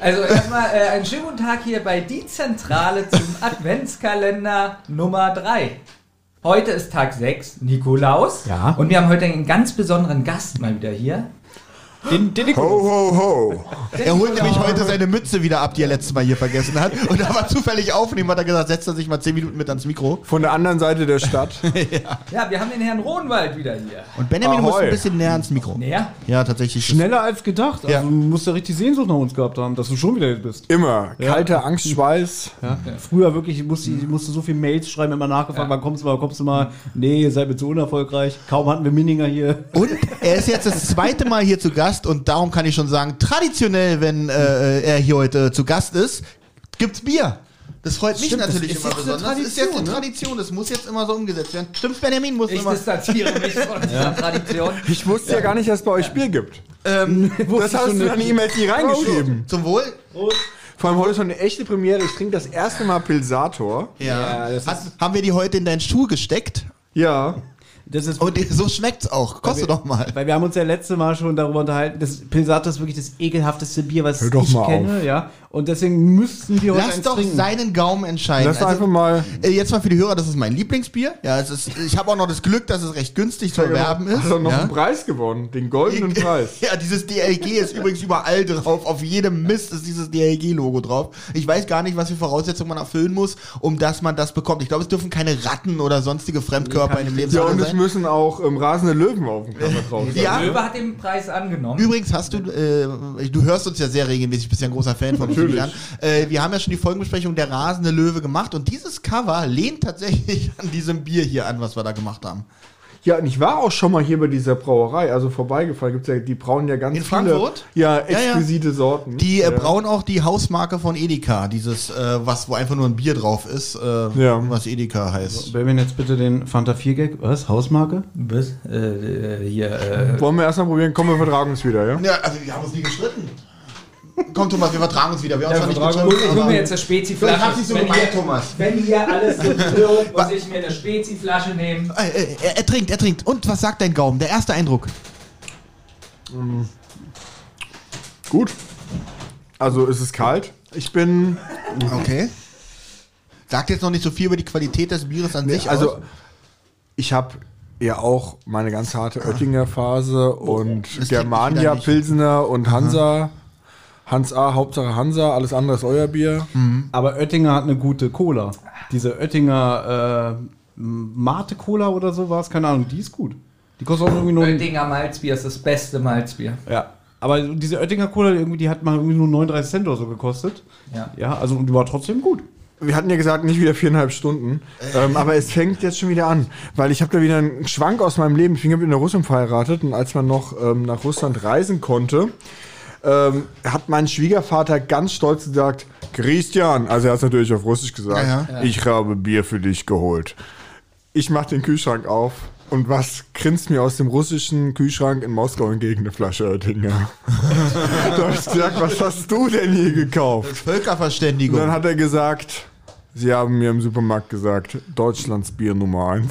Also erstmal einen schönen guten Tag hier bei Die Zentrale zum Adventskalender Nummer 3. Heute ist Tag 6, Nikolaus. Ja. Und wir haben heute einen ganz besonderen Gast mal wieder hier. Den Ho, ho, ho. Er holt nämlich heute seine Mütze wieder ab, die er letztes Mal hier vergessen hat. Und da war zufällig aufnehmen, hat er gesagt, setzt er sich mal 10 Minuten mit ans Mikro. Von der anderen Seite der Stadt. Ja, wir haben den Herrn Rohnwald wieder hier. Und Benjamin, du musst Ahoi. ein bisschen näher ans Mikro. Näher? Ja, tatsächlich. Schneller als gedacht. Also Ja. du musst ja richtig Sehnsucht nach uns gehabt haben, dass du schon wieder hier bist. Immer. Kalter Angstschweiß. Ja. Früher wirklich musste so viel Mails schreiben, immer nachgefragt, wann kommst du mal? Nee, ihr seid mir zu unerfolgreich. Kaum hatten wir Minninger hier. Und er ist jetzt das zweite Mal hier zu Gast und darum kann ich schon sagen, traditionell, wenn er hier heute zu Gast ist, gibt's Bier. Das freut mich Stimmt, das natürlich ist immer jetzt eine besonders. Das ist jetzt eine Tradition, ne? Tradition, das muss jetzt immer so umgesetzt werden. Stimmt's, Benjamin? Muss Ich immer. distanziere mich von dieser Tradition. Ich wusste ja gar nicht, dass es bei euch Bier gibt. Das hast du an E-Mails nie reingeschrieben. Zum Wohl. Vor allem heute ist schon eine echte Premiere. Ich trinke das erste Mal Pilsator. Ja. Haben wir die heute in deinen Stuhl gesteckt? Ja. Das ist Und so schmeckt's auch. Koste doch mal. Weil wir haben uns ja letzte Mal schon darüber unterhalten, das Pilsator ist wirklich das ekelhafteste Bier, was Hör doch ich mal kenne, ja. Und deswegen müssten wir heute Lass eins doch trinken. seinen Gaumen entscheiden. Lass doch einfach mal. Jetzt mal für die Hörer, das ist mein Lieblingsbier. Ja, ich habe auch noch das Glück, dass es recht günstig zu erwerben ist. Hast du noch ja? einen Preis gewonnen. Den goldenen Preis. Ja, dieses DLG ist übrigens überall drauf. Auf jedem Mist ist dieses DLG-Logo drauf. Ich weiß gar nicht, was für Voraussetzungen man erfüllen muss, um dass man das bekommt. Ich glaube, es dürfen keine Ratten oder sonstige Fremdkörper in dem Ja, Lebensmittel und es sein. müssen auch rasende Löwen auf dem Cover drauf sein. Ja. Löwe hat den Preis angenommen. Übrigens hast du hörst uns ja sehr regelmäßig, bist ja ein großer Fan von uns. Natürlich. Julian. Wir haben ja schon die Folgenbesprechung der rasende Löwe gemacht und dieses Cover lehnt tatsächlich an diesem Bier hier an, was wir da gemacht haben. Ja, und ich war auch schon mal hier bei dieser Brauerei, also vorbeigefallen. Gibt's ja, die brauen ja ganz In viele Frankfurt? Ja, exquisite Sorten. Die ja. brauen auch die Hausmarke von Edeka, dieses, wo einfach nur ein Bier drauf ist, was Edeka heißt. Wer mir jetzt bitte den Fanta 4-Gag, was? Hausmarke? Was? Wollen wir erstmal probieren? Komm, wir vertragen uns wieder, ja? Ja, also wir haben uns nie gestritten. Komm, Thomas, wir vertragen uns wieder. Wir haben uns zwar nicht Ich gestritten, hol aber mir jetzt eine Speziflasche. ich hab's nicht so gemeint, Thomas. Wenn hier alles so wird, muss ich mir eine Speziflasche nehmen. Er trinkt. Und was sagt dein Gaumen? Der erste Eindruck. Gut. Also es ist kalt. Ich bin... Okay. Sagt jetzt noch nicht so viel über die Qualität des Bieres an sich Also aus. ich habe ja auch meine ganz harte Oettinger Phase und das kriegt Germania, mich wieder nicht. Pilsener und Hansa. Hans A, Hauptsache Hansa, alles andere ist euer Bier. Aber Oettinger hat eine gute Cola. Diese Oettinger Mate-Cola oder so war es, keine Ahnung, die ist gut. Die kostet auch irgendwie nur... Oettinger Malzbier ist das beste Malzbier. Ja. Aber diese Oettinger Cola, die hat mal irgendwie nur 39 Cent oder so gekostet. Ja. Ja, also und die war trotzdem gut. Wir hatten ja gesagt, nicht wieder 4,5 Stunden. Aber es fängt jetzt schon wieder an. Weil ich habe da wieder einen Schwank aus meinem Leben. Ich bin in der Russland verheiratet und als man noch nach Russland reisen konnte, hat mein Schwiegervater ganz stolz gesagt, Christian, also er hat es natürlich auf Russisch gesagt, Ja. ich habe Bier für dich geholt. Ich mach den Kühlschrank auf und was grinst mir aus dem russischen Kühlschrank in Moskau entgegen? Eine Flasche Oettinger. Da hab ich gesagt, was hast du denn hier gekauft? Und Völkerverständigung. dann hat er gesagt, sie haben mir im Supermarkt gesagt, Deutschlands Bier Nummer 1.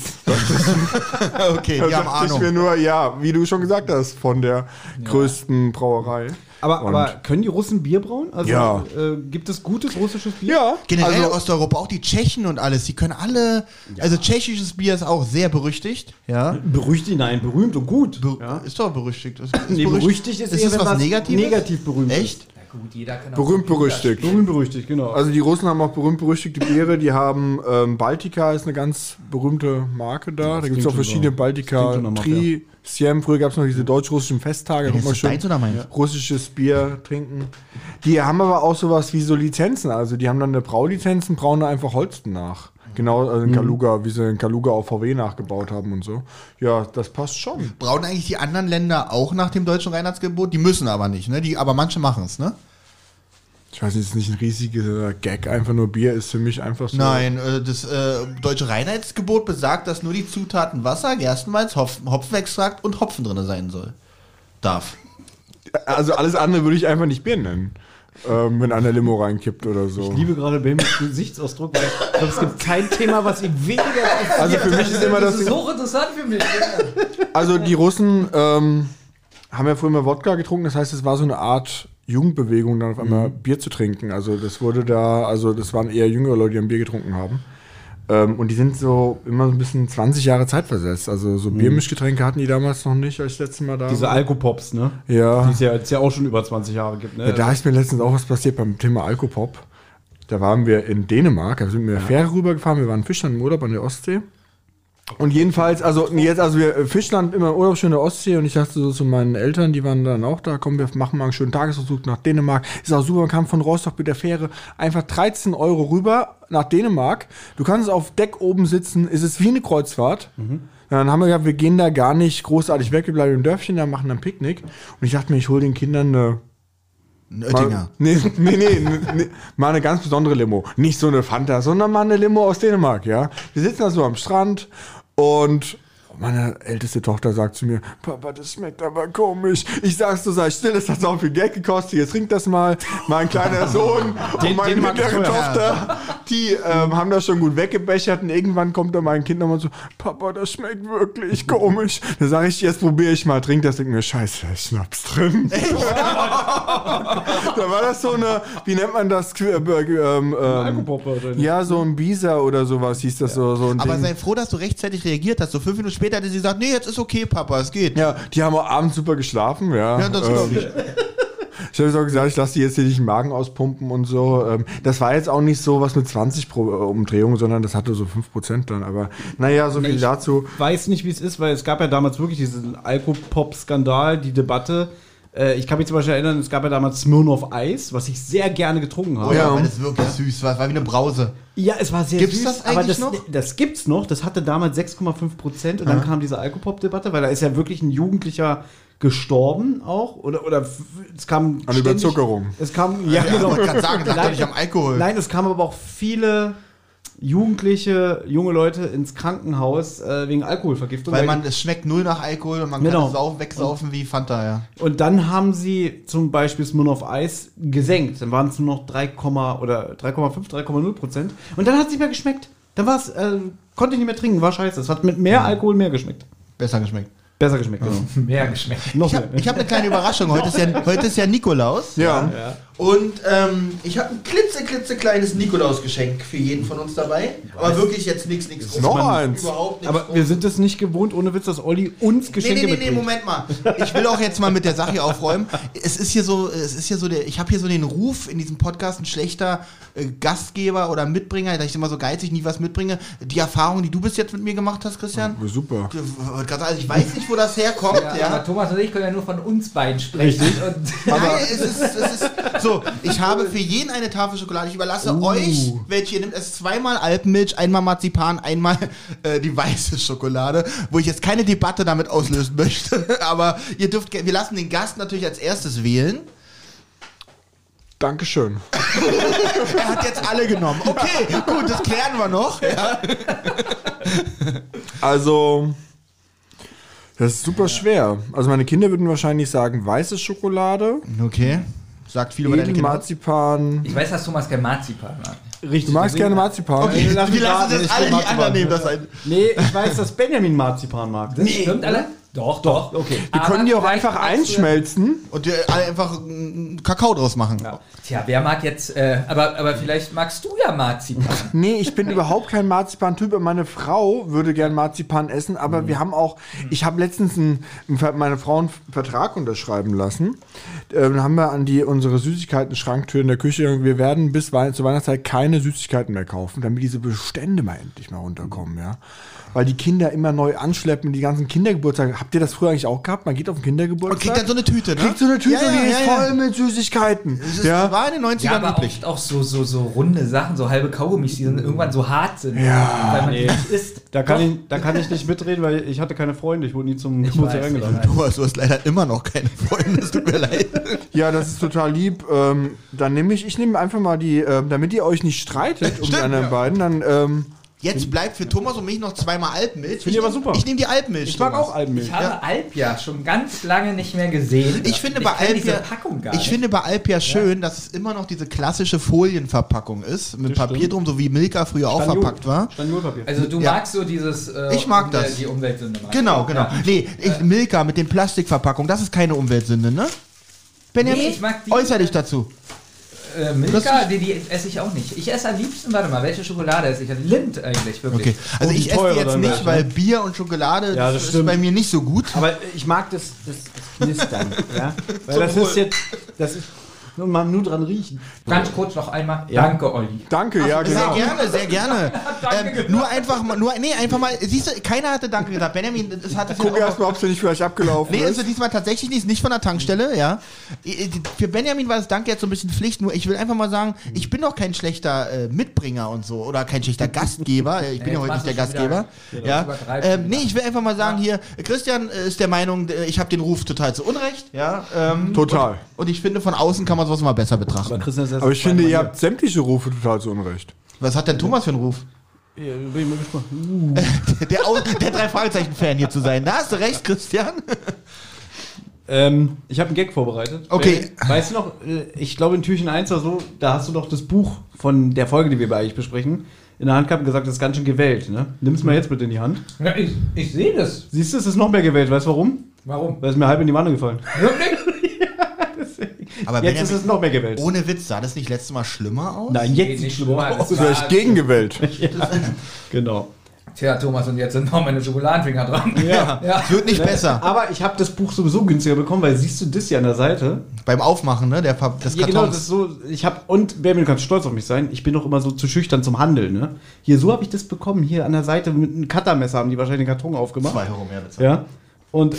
Okay, Da wir haben dachte ich Ahnung. mir nur, ja, wie du schon gesagt hast, von der größten Brauerei. Aber können die Russen Bier brauen? Also Ja. Gibt es gutes russisches Bier? Ja, Generell also, Osteuropa, auch die Tschechen und alles, die können alle, also tschechisches Bier ist auch sehr berüchtigt, ja. Berüchtigt, nein, berühmt und gut. Ist doch berüchtigt. Ist Berüchtigt ist ist eher, das wenn was Negatives? negativ berühmt Echt? Na gut, jeder kann auch berühmt berüchtigt. ist. Berühmt berüchtigt, genau. Also die Russen haben auch berühmt berüchtigte Biere, die haben Baltika ist eine ganz berühmte Marke da. Da gibt es auch klingt schon verschiedene so. Baltika, Das klingt schon nach Tri, Siem, früher gab es noch diese deutsch-russischen Festtage, da Ist konnte man das schön deins oder meins? russisches Bier trinken. Die haben aber auch sowas wie so Lizenzen, also die haben dann eine Braulizenzen, brauen da einfach Holsten nach. Genau, also in Kaluga, wie sie in Kaluga auf VW nachgebaut haben und so. Ja, das passt schon. Brauen eigentlich die anderen Länder auch nach dem deutschen Reinheitsgebot? Die müssen aber nicht, ne? Aber manche machen es, ne? Ich weiß nicht, es ist nicht ein riesiger Gag, einfach nur Bier ist für mich einfach so. Nein, das deutsche Reinheitsgebot besagt, dass nur die Zutaten Wasser, Gerstenmalz, Hopfenextrakt und Hopfen drin sein darf. Also alles andere würde ich einfach nicht Bier nennen. Wenn einer Limo reinkippt oder so. Ich liebe gerade Benjamins Gesichtsausdruck, weil ich glaube, es gibt kein Thema, was ihm weniger interessiert. Also für mich ist immer Das das. ist hochinteressant für mich. Also die Russen haben ja früher mal Wodka getrunken, das heißt, es war so eine Art Jugendbewegung, dann auf einmal Bier zu trinken. Also das waren eher jüngere Leute, die ein Bier getrunken haben. Und die sind so immer so ein bisschen 20 Jahre zeitversetzt. Also so Biermischgetränke hatten die damals noch nicht, als ich das letzte Mal da Diese war. Alkopops, ne? Ja. Die es ja jetzt ja auch schon über 20 Jahre gibt, ne? Ja, da ist mir letztens auch was passiert beim Thema Alkopop. Da waren wir in Dänemark, da sind wir mit der Fähre rübergefahren, wir waren Fischland im Urlaub an der Ostsee. Und jedenfalls, wir Fischland immer im Urlaub schön in der Ostsee und ich dachte so zu meinen Eltern, die waren dann auch da, komm, wir machen mal einen schönen Tagesausflug nach Dänemark. Ist auch super, man kam von Rostock mit der Fähre einfach 13 € rüber nach Dänemark. Du kannst auf Deck oben sitzen, es ist wie eine Kreuzfahrt. Dann haben wir gesagt, wir gehen da gar nicht großartig weg, wir bleiben im Dörfchen, da machen dann Picknick. Und ich dachte mir, ich hole den Kindern eine Oettinger. Nee, mal eine ganz besondere Limo. Nicht so eine Fanta, sondern mal eine Limo aus Dänemark, ja. Wir sitzen da so am Strand und meine älteste Tochter sagt zu mir, Papa, das schmeckt aber komisch. Ich sag's so, sei still, es hat so viel Geld gekostet, jetzt trink das mal. Mein kleiner Sohn und meine mittlere Tochter, die haben das schon gut weggebechert und irgendwann kommt dann mein Kind nochmal so, Papa, das schmeckt wirklich komisch. Da sage ich, jetzt probiere ich mal, trink das, denk mir, scheiße, da ist Schnaps drin. Da war das so eine, wie nennt man das? Alkopop oder nicht? Ja, so ein Bisa oder sowas hieß das so ein Aber Ding. sei froh, dass du rechtzeitig reagiert hast. So 5 Minuten später hatte sie gesagt, nee, jetzt ist okay, Papa, es geht. Ja, die haben auch abends super geschlafen, ja. Ja, das glaube ich. Ich habe auch gesagt, ich lasse die jetzt hier nicht den Magen auspumpen und so. Das war jetzt auch nicht so was mit 20 Umdrehungen, sondern das hatte so 5% dann. Aber naja, so viel dazu. Ich weiß nicht, wie es ist, weil es gab ja damals wirklich diesen Alkopop-Skandal, die Debatte. Ich kann mich zum Beispiel erinnern, es gab ja damals Smirnoff Eis, was ich sehr gerne getrunken habe. Oh ja, weil das wirklich süß war. Es war wie eine Brause. Ja, es war sehr Gibt's süß, das aber eigentlich das, noch? das gibt's noch. Das hatte damals 6,5% und dann kam diese Alkopop-Debatte, weil da ist ja wirklich ein Jugendlicher gestorben auch. Oder es kam An Überzuckerung. Es kam, ja, Ich genau. wollte gerade sagen, lag doch nicht am Alkohol. Nein, es kamen aber auch viele junge Leute ins Krankenhaus wegen Alkoholvergiftung. Weil es schmeckt null nach Alkohol und man Genau. kann es wegsaufen wie Fanta, ja. Und dann haben sie zum Beispiel Smirnoff Eis gesenkt. Dann waren es nur noch 3,5, 3,0%. Und dann hat es nicht mehr geschmeckt. Dann war es, konnte ich nicht mehr trinken, war scheiße. Es hat mit mehr Alkohol mehr geschmeckt. Besser geschmeckt. Besser geschmeckt, genau. Mehr geschmeckt. Noch Ich hab eine kleine Überraschung. Heute ist ja Nikolaus. Ja. Und ich habe ein klitzekleines Nikolausgeschenk für jeden von uns dabei. Aber wirklich jetzt nichts großes. Noch eins. Überhaupt nichts Aber wir Großes. sind es nicht gewohnt, ohne Witz, dass Olli uns Geschenke Nee, mitbringt. Moment mal. Ich will auch jetzt mal mit der Sache hier aufräumen. Ich habe hier so den Ruf in diesem Podcast, ein schlechter Gastgeber oder Mitbringer, dass ich immer so geizig nie was mitbringe. Die Erfahrung, die du bis jetzt mit mir gemacht hast, Christian, Super. also ich weiß nicht, wo das herkommt. Ja, aber Thomas und ich können ja nur von uns beiden sprechen. Und Nein, es ist so, ich habe für jeden eine Tafel Schokolade. Ich überlasse euch, welche ihr nehmt. Es ist 2-mal Alpenmilch, 1-mal Marzipan, 1-mal die weiße Schokolade, wo ich jetzt keine Debatte damit auslösen möchte. Aber wir lassen den Gast natürlich als erstes wählen. Dankeschön. Er hat jetzt alle genommen. Okay, gut, das klären wir noch. Ja. Also, das ist super schwer. Also meine Kinder würden wahrscheinlich sagen, weiße Schokolade, Okay. Sagt viel über deine Kinder. Edelmarzipan. ich weiß, dass Thomas kein Marzipan mag. Richtig. Du magst gerne Marzipan? Okay, Lass mich wir lassen raten, jetzt ich alle will die Marzipan. anderen nehmen. Das ein Nee, ich weiß, dass Benjamin Marzipan mag. Das stimmt alle? Doch. Okay. Wir können die auch vielleicht einfach magst du- einschmelzen. und wir alle einfach Kakao draus machen. Ja. Tja, wer mag jetzt, aber vielleicht magst du ja Marzipan. Nee, ich bin überhaupt kein Marzipan-Typ. Meine Frau würde gern Marzipan essen, aber wir haben auch, ich habe letztens meine Frau einen Vertrag unterschreiben lassen. Dann haben wir an unsere Süßigkeiten-Schranktür in der Küche, wir werden bis zur Weihnachtszeit keine Süßigkeiten mehr kaufen, damit diese Bestände mal endlich mal runterkommen, ja. Weil die Kinder immer neu anschleppen, die ganzen Kindergeburtstage. Habt ihr das früher eigentlich auch gehabt? Man geht auf den Kindergeburtstag. Und kriegt dann so eine Tüte, ne? Kriegt so eine Tüte Ja, und die ist ja. voll mit Süßigkeiten. Das Ja. war in den 90ern Ja, aber üblich. oft auch so runde Sachen, so halbe Kaugummis, die dann irgendwann so hart sind, Ja, weil man die nicht isst. Da kann ich nicht mitreden, weil ich hatte keine Freunde. Ich wurde nie zum Geburtstag weiß, eingeladen. ich weiß. Thomas, du hast leider immer noch keine Freunde, es tut mir leid. Ja, das ist total lieb. Dann nehme ich nehme einfach mal die, damit ihr euch nicht streitet um die Stimmt, anderen ja. beiden, dann Jetzt bleibt für Thomas und mich noch 2-mal Alpenmilch. Finde ich aber super. Ich nehme die Alpenmilch. Ich mag Thomas. auch Alpenmilch. Ich habe Alpia schon ganz lange nicht mehr gesehen. Ich finde bei kenn diese Alpia, Packung gar ich nicht. finde bei Alpia schön, dass es immer noch diese klassische Folienverpackung ist, mit Das Papier stimmt. drum, so wie Milka früher auch Staniol. verpackt war. Staniolpapier. Also du Ja. magst so dieses Ich mag das. die Umweltsünde. magst Genau, du. genau. Ja. Nee, Milka mit den Plastikverpackungen, das ist keine Umweltsünde, ne? Benjamin, Nee, ich mag die- äußere dich dazu. Milka, die esse ich auch nicht. Ich esse am liebsten, warte mal, welche Schokolade esse ich? Lind eigentlich, wirklich. Okay, also Und ich esse teurer die jetzt dann nicht, welche. weil Bier und Schokolade, Ja, das das ist stimmt. bei mir nicht so gut. Aber ich mag das Knistern. Ja? Weil Zum das Wohl. ist jetzt. Das ist nur dran riechen. Ganz kurz noch einmal. Ja. Danke, Olli. Danke, ja, genau. Sehr gerne. Danke Nur einfach mal, siehst du, keiner hatte Danke gesagt. Benjamin, das hat es Guck erst mal, ob es nicht vielleicht abgelaufen Nee, ist. also diesmal tatsächlich nicht von der Tankstelle, ja. Für Benjamin war das Danke jetzt so ein bisschen Pflicht, nur ich will einfach mal sagen, ich bin doch kein schlechter Mitbringer und so oder kein schlechter Gastgeber. Ich bin ja heute nicht der Gastgeber. Ja. Nee, ich will einfach mal sagen hier, Christian ist der Meinung, ich habe den Ruf total zu Unrecht, ja. Total. Und ich finde, von außen kann man sowas mal besser betrachten. Aber ich finde, ihr habt sämtliche Rufe total zu Unrecht. Was hat denn Thomas für einen Ruf? Ja, bin ich mal gespannt. Der 3-Fragezeichen-Fan hier zu sein. Da hast du recht, Christian. Ich habe einen Gag vorbereitet. Okay. Weißt du noch, ich glaube in Türchen 1 oder so, da hast du doch das Buch von der Folge, die wir bei euch besprechen, in der Hand gehabt und gesagt, das ist ganz schön gewellt. Ne? Nimm es mal jetzt bitte in die Hand. Ja, ich sehe das. Siehst du, es ist noch mehr gewellt. Weißt du warum? Warum? Weil es mir halb in die Wanne gefallen. Wirklich? Aber Jetzt ist es noch mehr gewellt. ohne Witz, sah das nicht letztes Mal schlimmer aus? Nein, Geht jetzt sieht nicht es schlimmer schlimmer, aus. das Du hast gegengewählt. Genau. Tja, Thomas, und jetzt sind noch meine Schokoladenfinger dran. Ja. Ja. Es wird nicht besser. Aber ich habe das Buch sowieso günstiger bekommen, weil siehst du das hier an der Seite? Beim Aufmachen, ne, des Ja, Kartons. genau, das ist so, ich habe, und Benjamin, du kannst stolz auf mich sein, ich bin doch immer so zu schüchtern zum Handeln, ne? Hier, so habe ich das bekommen, hier an der Seite mit einem Cuttermesser haben die wahrscheinlich den Karton aufgemacht. 2 Euro mehr bezahlt. Ja. Und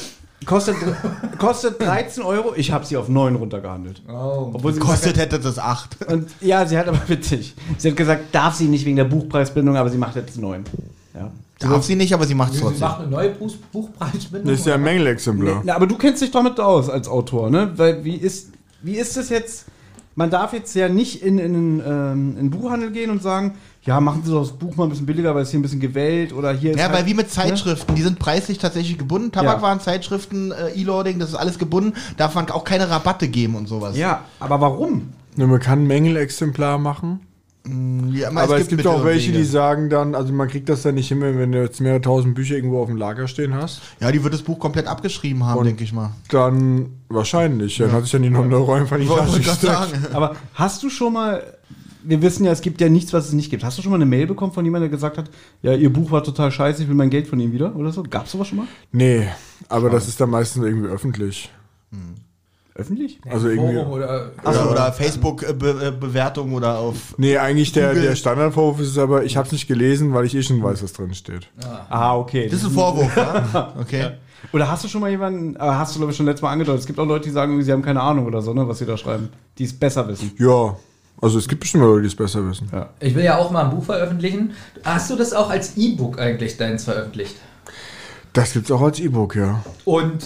kostet 13 Euro, ich habe sie auf 9 runtergehandelt. Oh. Obwohl sie Kostet hätte das 8. gesagt hat, und ja, sie hat aber witzig. Sie hat gesagt, darf sie nicht wegen der Buchpreisbindung, aber sie macht jetzt 9. Ja. Darf sie nicht, aber sie macht es Sie trotzdem. macht eine neue Buchpreisbindung. Das ist ja ein Mängelexemplar. Na, aber du kennst dich damit aus als Autor, ne? Weil wie ist das jetzt? Man darf jetzt ja nicht in einen Buchhandel gehen und sagen, ja, machen Sie doch das Buch mal ein bisschen billiger, weil es hier ein bisschen gewellt oder hier ist Ja, halt, weil wie mit Zeitschriften, die sind preislich tatsächlich gebunden. Tabakwaren, Zeitschriften, E-Loading, das ist alles gebunden. Darf man auch keine Rabatte geben und sowas. Ja, aber warum? Ne, man kann ein Mängelexemplar machen. Ja, Aber es gibt Mittel auch und welche, Wege. die sagen dann, also man kriegt das dann nicht hin, wenn du jetzt mehrere tausend Bücher irgendwo auf dem Lager stehen hast. Ja, die wird das Buch komplett abgeschrieben haben, Und- denke ich mal. Dann wahrscheinlich. Dann hat sich dann die 9 Euro einfach in die Wollte Tasche ich gerade gesteckt. sagen. Aber hast du schon mal, wir wissen ja, es gibt ja nichts, was es nicht gibt. Hast du schon mal eine Mail bekommen von jemandem, der gesagt hat, ja, ihr Buch war total scheiße, ich will mein Geld von ihm wieder oder so? Gab's sowas schon mal? Nee, aber das ist dann meistens irgendwie öffentlich. Öffentlich? Also irgendwie. Forum oder Also, oder Facebook-Bewertung oder auf. Nee, eigentlich der Google. Standardvorwurf ist es aber, ich habe es nicht gelesen, weil ich eh schon weiß, was drin steht. Ah, okay. Das ist ein Vorwurf, ja? Okay. Oder hast du schon mal jemanden, hast du glaube ich schon letztes Mal angedeutet, es gibt auch Leute, die sagen, sie haben keine Ahnung oder so, ne, was sie da schreiben, die es besser wissen. Ja, also es gibt bestimmt Leute, die es besser wissen. Ja. Ich will ja auch mal ein Buch veröffentlichen. Hast du das auch als E-Book eigentlich deins veröffentlicht? Das gibt's auch als E-Book, ja. Und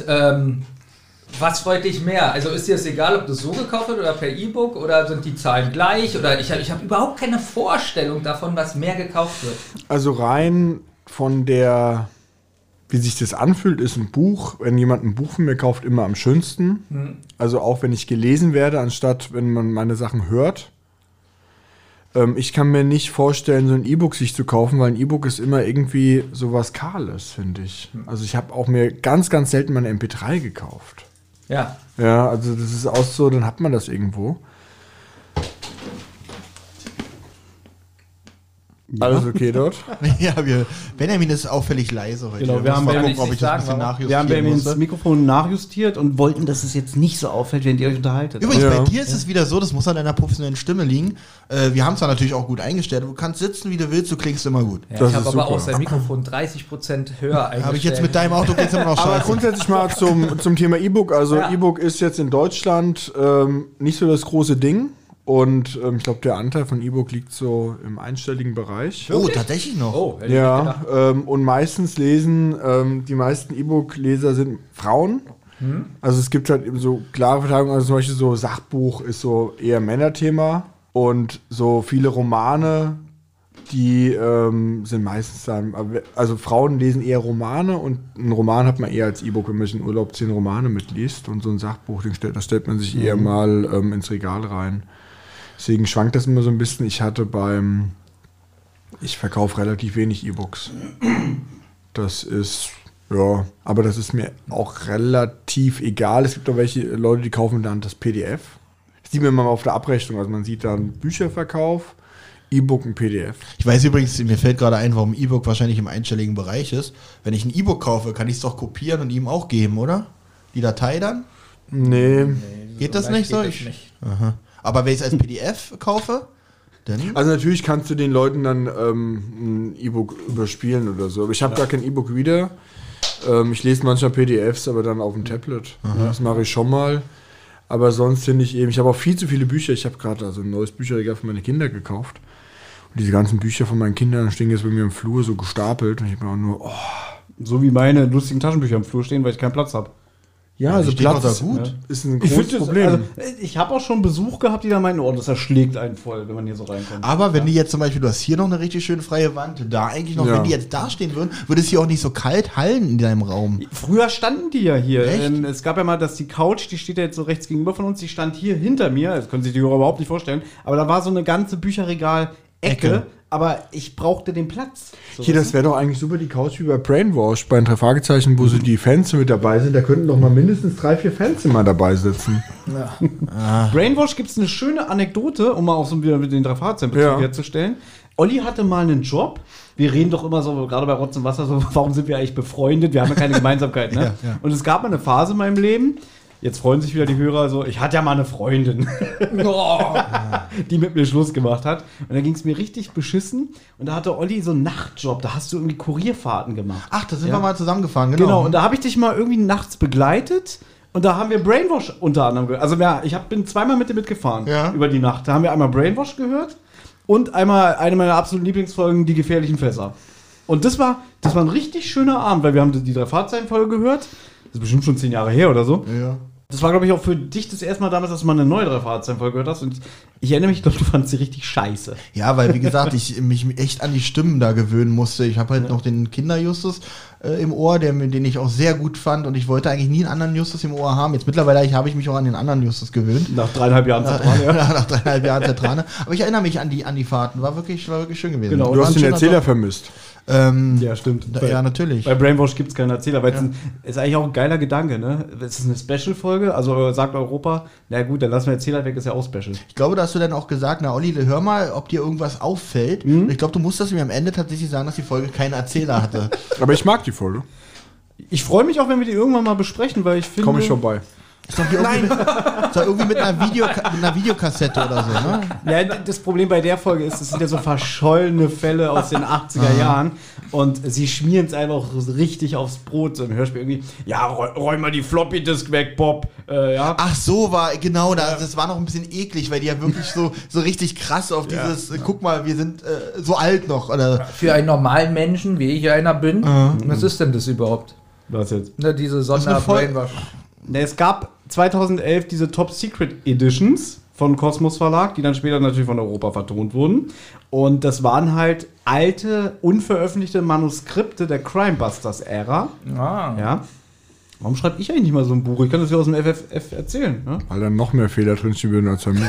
was freut dich mehr? Also ist dir das egal, ob das so gekauft wird oder per E-Book oder sind die Zahlen gleich? Oder ich hab überhaupt keine Vorstellung davon, was mehr gekauft wird. Also rein von der, wie sich das anfühlt, ist ein Buch, wenn jemand ein Buch von mir kauft, immer am schönsten. Also auch wenn ich gelesen werde, anstatt wenn man meine Sachen hört. Ich kann mir nicht vorstellen, so ein E-Book sich zu kaufen, weil ein E-Book ist immer irgendwie sowas Kahles, finde ich. Also ich habe auch mir ganz, ganz selten mal eine MP3 gekauft. Ja. Ja, also das ist auch so, dann hat man das irgendwo. Alles okay dort? Ja, Benjamin ist auffällig leise heute. Genau, wir haben Muss mal Benjamin- gucken, ob ich das ein nicht bisschen sagen, Wir haben nachjustieren Benjamins musste. Mikrofon nachjustiert und wollten, dass es jetzt nicht so auffällt, während ihr euch unterhaltet. Übrigens, Ja. bei dir ist es wieder so, das muss an deiner professionellen Stimme liegen. Wir haben es da natürlich auch gut eingestellt. Du kannst sitzen, wie du willst, du klingst immer gut. Ja, Das ich habe ist aber super. auch sein Mikrofon 30% höher eingestellt. Habe ich jetzt mit deinem Auto geht's immer noch Aber scheiße. grundsätzlich mal zum Thema E-Book. Also Ja. E-Book ist jetzt in Deutschland nicht so das große Ding. Und ich glaube, der Anteil von E-Book liegt so im einstelligen Bereich. Oh, tatsächlich noch. Oh, hätte ich nicht Ja, gedacht. und meistens lesen, die meisten E-Book-Leser sind Frauen. Also es gibt halt eben so klare Verteilungen, also zum Beispiel so Sachbuch ist so eher Männerthema und so viele Romane, die sind meistens dann, also Frauen lesen eher Romane und einen Roman hat man eher als E-Book, wenn man in Urlaub 10 Romane mitliest und so ein Sachbuch, das stellt man sich eher mal ins Regal rein. Deswegen schwankt das immer so ein bisschen. Ich verkaufe relativ wenig E-Books. Das ist Ja, aber das ist mir auch relativ egal. Es gibt auch welche Leute, die kaufen dann das PDF. Das sieht man immer auf der Abrechnung. Also man sieht dann Bücherverkauf, E-Book und PDF. Ich weiß übrigens, mir fällt gerade ein, warum E-Book wahrscheinlich im einstelligen Bereich ist. Wenn ich ein E-Book kaufe, kann ich es doch kopieren und ihm auch geben, oder? Die Datei dann? Nee. Geht das nicht so? Aha. Aber wenn ich es als PDF kaufe, dann... Also natürlich kannst du den Leuten dann ein E-Book überspielen oder so. Aber ich habe gar kein E-Book-Reader. Ich lese manchmal PDFs, aber dann auf dem Tablet. Das mache ich schon mal. Aber sonst finde ich eben, ich habe auch viel zu viele Bücher. Ich habe gerade also ein neues Bücherregal für meine Kinder gekauft. Und diese ganzen Bücher von meinen Kindern stehen jetzt bei mir im Flur so gestapelt. Und ich bin auch nur, So wie meine lustigen Taschenbücher im Flur stehen, weil ich keinen Platz habe. ja, also steht doch Platz da gut. ist ein Ich großes finde Problem. Also, ich habe auch schon Besuch gehabt, die da meinen, oh, das erschlägt einen voll, wenn man hier so reinkommt. Aber wenn die jetzt zum Beispiel, du hast hier noch eine richtig schön freie Wand, da eigentlich noch, Ja. wenn die jetzt da stehen würden, würde es hier auch nicht so kalt hallen in deinem Raum. Früher standen die ja hier. Echt? Es gab ja mal, dass die Couch, die steht ja jetzt so rechts gegenüber von uns, die stand hier hinter mir. Das können sich die Hörer überhaupt nicht vorstellen. Aber da war so eine ganze Bücherregal-Ecke. Ecke. Aber ich brauchte den Platz. So, Hier, das wäre doch eigentlich super, die Couch wie bei Brainwash, bei den 3 Fragezeichen, wo so die Fans mit dabei sind. Da könnten doch mal mindestens 3, 4 Fans immer dabei sitzen. Brainwash gibt es eine schöne Anekdote, um mal auch so wieder mit den 3 Fahrzeugen Ja. herzustellen. Olli hatte mal einen Job. Wir reden doch immer so, gerade bei Rotz und Wasser, so, warum sind wir eigentlich befreundet? Wir haben ja keine Gemeinsamkeit, ne? Ja. Und es gab mal eine Phase in meinem Leben, jetzt freuen sich wieder die Hörer so, ich hatte ja mal eine Freundin, die mit mir Schluss gemacht hat. Und da ging es mir richtig beschissen. Und da hatte Olli so einen Nachtjob, da hast du irgendwie Kurierfahrten gemacht. Ach, da sind Ja. wir mal zusammengefahren, Genau, und da habe ich dich mal irgendwie nachts begleitet und da haben wir Brainwash unter anderem gehört. Also ja, bin zweimal mit dir mitgefahren Ja. über die Nacht. Da haben wir einmal Brainwash gehört und einmal eine meiner absoluten Lieblingsfolgen, die gefährlichen Fässer. Und das war ein richtig schöner Abend, weil wir haben die 3 Fahrzeichen-Folge gehört. Das ist bestimmt schon 10 Jahre her oder so. Ja. Das war, glaube ich, auch für dich das erste Mal damals, dass du mal eine neue 3 Fahrzeichen-Folge gehört hast. Und ich erinnere mich, ich glaube, du fandst sie richtig scheiße. Ja, weil, wie gesagt, ich mich echt an die Stimmen da gewöhnen musste. Ich habe halt noch den Kinderjustus im Ohr, den ich auch sehr gut fand. Und ich wollte eigentlich nie einen anderen Justus im Ohr haben. Jetzt mittlerweile habe ich mich auch an den anderen Justus gewöhnt. Nach 3,5 Jahren Zentral, ja. Nach 3,5 Jahren Zentrale. Aber ich erinnere mich an die Fahrten. War wirklich schön gewesen. Genau. Du war hast ein den schöner Erzähler Job. vermisst. Ja, stimmt. Ja, natürlich. Bei Brainwash gibt es keinen Erzähler, weil es ist eigentlich auch ein geiler Gedanke, ne? Es ist eine Special-Folge, also sagt Europa, na gut, dann lassen wir Erzähler weg, ist ja auch Special. Ich glaube, da hast du dann auch gesagt, na Olli, hör mal, ob dir irgendwas auffällt. Und ich glaube, du musstest mir am Ende tatsächlich sagen, dass die Folge keinen Erzähler hatte. Aber ich mag die Folge. Ich freue mich auch, wenn wir die irgendwann mal besprechen, weil ich finde... Komme ich vorbei. Ist doch irgendwie mit einer Videokassette oder so, ne? Ja, das Problem bei der Folge ist, es sind ja so verschollene Fälle aus den 80er Jahren und sie schmieren es einfach so richtig aufs Brot, so im Hörspiel irgendwie, ja, räum mal die Floppy-Disk weg, Bob, ja. Ach so, genau, das war noch ein bisschen eklig, weil die ja wirklich so richtig krass auf dieses, guck mal, wir sind so alt noch, oder? Für einen normalen Menschen, wie ich einer bin, was ist denn das überhaupt? Was jetzt? Ne, diese ist eine Folge- Sonder-Brainwash. Es gab 2011 diese Top Secret Editions von Kosmos Verlag, die dann später natürlich von Europa vertont wurden. Und das waren halt alte, unveröffentlichte Manuskripte der Crimebusters-Ära. Ah. Ja. Warum schreibe ich eigentlich nicht mal so ein Buch? Ich kann das ja aus dem FFF erzählen. Ne? Weil da noch mehr Fehler drinstehen würden als bei mir.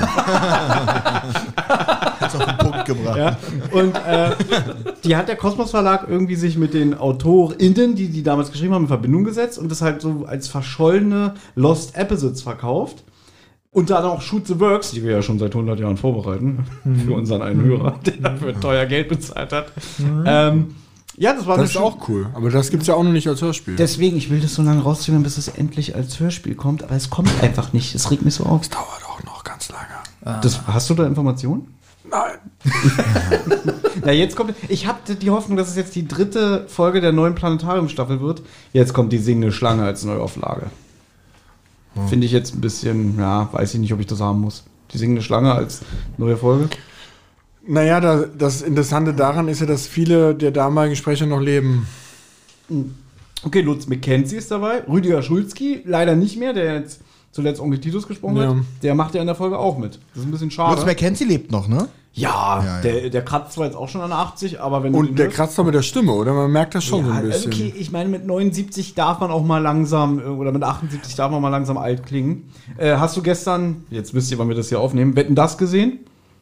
Hat's auf den Punkt gebracht. Ja. Und die hat der Kosmos Verlag irgendwie sich mit den AutorInnen, die damals geschrieben haben, in Verbindung gesetzt und das halt so als verschollene Lost Episodes verkauft. Und dann auch Shoot the Works, die wir ja schon seit 100 Jahren vorbereiten, für unseren einen Hörer, der dafür teuer Geld bezahlt hat. Ja, das war Das ist auch cool. Aber das gibt es ja auch noch nicht als Hörspiel. Deswegen, ich will das so lange rausziehen, bis es endlich als Hörspiel kommt, aber es kommt einfach nicht. Es regt mich so auf. dauert auch noch ganz lange. Hast du da Informationen? Nein. Na, jetzt kommt. Ich hatte die Hoffnung, dass es jetzt die 3. Folge der neuen Planetarium-Staffel wird. Jetzt kommt die singende Schlange als Neuauflage. Finde ich jetzt ein bisschen, ja, weiß ich nicht, ob ich das haben muss. Die singende Schlange als neue Folge. Naja, das Interessante daran ist ja, dass viele der damaligen Sprecher noch leben. Okay, Lutz McKenzie ist dabei. Rüdiger Schulzki, leider nicht mehr, der jetzt zuletzt Onkel Titus gesprochen Ja. hat. Der macht ja in der Folge auch mit. Das ist ein bisschen schade. Lutz McKenzie lebt noch, ne? Ja, Ja. Der kratzt zwar jetzt auch schon an 80, aber wenn du Und den der hörst- kratzt doch mit der Stimme, oder? Man merkt das schon so ein bisschen. Okay, ich meine, mit 79 darf man auch mal langsam, oder mit 78 darf man mal langsam alt klingen. Hast du gestern, jetzt wisst ihr, wann wir das hier aufnehmen, Wetten, das gesehen?